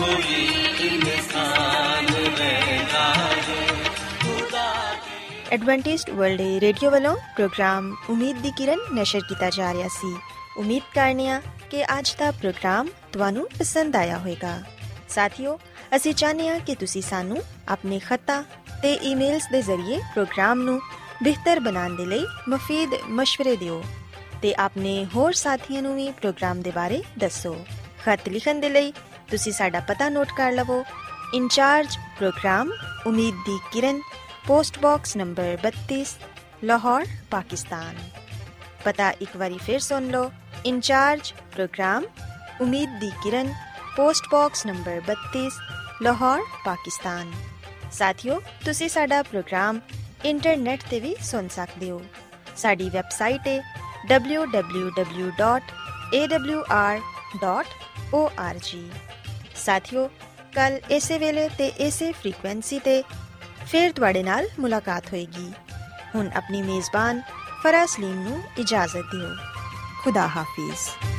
कोई इंसान रहता है खुदा के। ਐਡਵੈਂਟਿਸਟ ਵਰਲਡ ਰੇਡੀਓ ਵੱਲੋਂ ਪ੍ਰੋਗਰਾਮ ਉਮੀਦ ਦੀ ਕਿਰਨ ਨਸ਼ਰ ਕੀਤਾ ਜਾ ਰਿਹਾ ਸੀ। ਉਮੀਦ ਕਰਨੇ ਆ ਕਿ ਅੱਜ ਦਾ ਪ੍ਰੋਗਰਾਮ ਤੁਹਾਨੂੰ ਪਸੰਦ ਆਇਆ ਹੋਵੇਗਾ। ਸਾਥੀਓ, ਅਸੀਂ ਚਾਹੁੰਦੇ ਹਾਂ ਕਿ ਤੁਸੀਂ ਸਾਨੂੰ ਆਪਣੇ ਖੱਤਾਂ ਤੇ ਈਮੇਲਸ ਦੇ ਜ਼ਰੀਏ ਪ੍ਰੋਗਰਾਮ ਨੂੰ ਬਿਹਤਰ ਬਣਾਉਣ ਦੇ ਲਈ ਮੁਫੀਦ ਮਸ਼ਵਰੇ ਦਿਓ ਤੇ ਆਪਣੇ ਹੋਰ ਸਾਥੀਆਂ ਨੂੰ ਵੀ ਪ੍ਰੋਗਰਾਮ ਦੇ ਬਾਰੇ ਦੱਸੋ। ਖਤ ਲਿਖਣ ਦੇ ਲਈ ਤੁਸੀਂ ਸਾਡਾ ਪਤਾ ਨੋਟ ਕਰ ਲਵੋ। ਇੰਚਾਰਜ ਪ੍ਰੋਗਰਾਮ ਉਮੀਦ ਦੀ ਕਿਰਨ, ਪੋਸਟ ਬਾਕਸ ਨੰਬਰ ਬੱਤੀ, ਲਾਹੌਰ, ਪਾਕਿਸਤਾਨ। ਪਤਾ ਇੱਕ ਵਾਰੀ ਫਿਰ ਸੁਣ ਲਓ। ਇੰਚਾਰਜ ਪ੍ਰੋਗਰਾਮ ਉਮੀਦ ਦੀ ਕਿਰਨ, ਪੋਸਟ ਬਾਕਸ ਨੰਬਰ ਬੱਤੀ, ਲਾਹੌਰ, ਪਾਕਿਸਤਾਨ। ਸਾਥੀਓ, ਤੁਸੀਂ ਸਾਡਾ ਪ੍ਰੋਗਰਾਮ ਇੰਟਰਨੈਟ ਤੇ ਵੀ ਸੁਣ ਸਕਦੇ ਹੋ। ਸਾਡੀ ਵੈਬਸਾਈਟ ਹੈ W W W dot A W R dot O R G. ਸਾਥੀਓ, ਕੱਲ ਇਸੇ ਵੇਲੇ ਤੇ ਇਸੇ ਫ੍ਰੀਕੁਐਂਸੀ ਤੇ ਫਿਰ ਤੁਹਾਡੇ ਨਾਲ ਮੁਲਾਕਾਤ ਹੋਏਗੀ। ਹੁਣ ਆਪਣੀ ਮੇਜ਼ਬਾਨ ਫਰਾ ਸਲੀਮ ਨੂੰ ਇਜਾਜ਼ਤ ਦਿਓ। ਖੁਦਾ ਹਾਫਿਜ਼।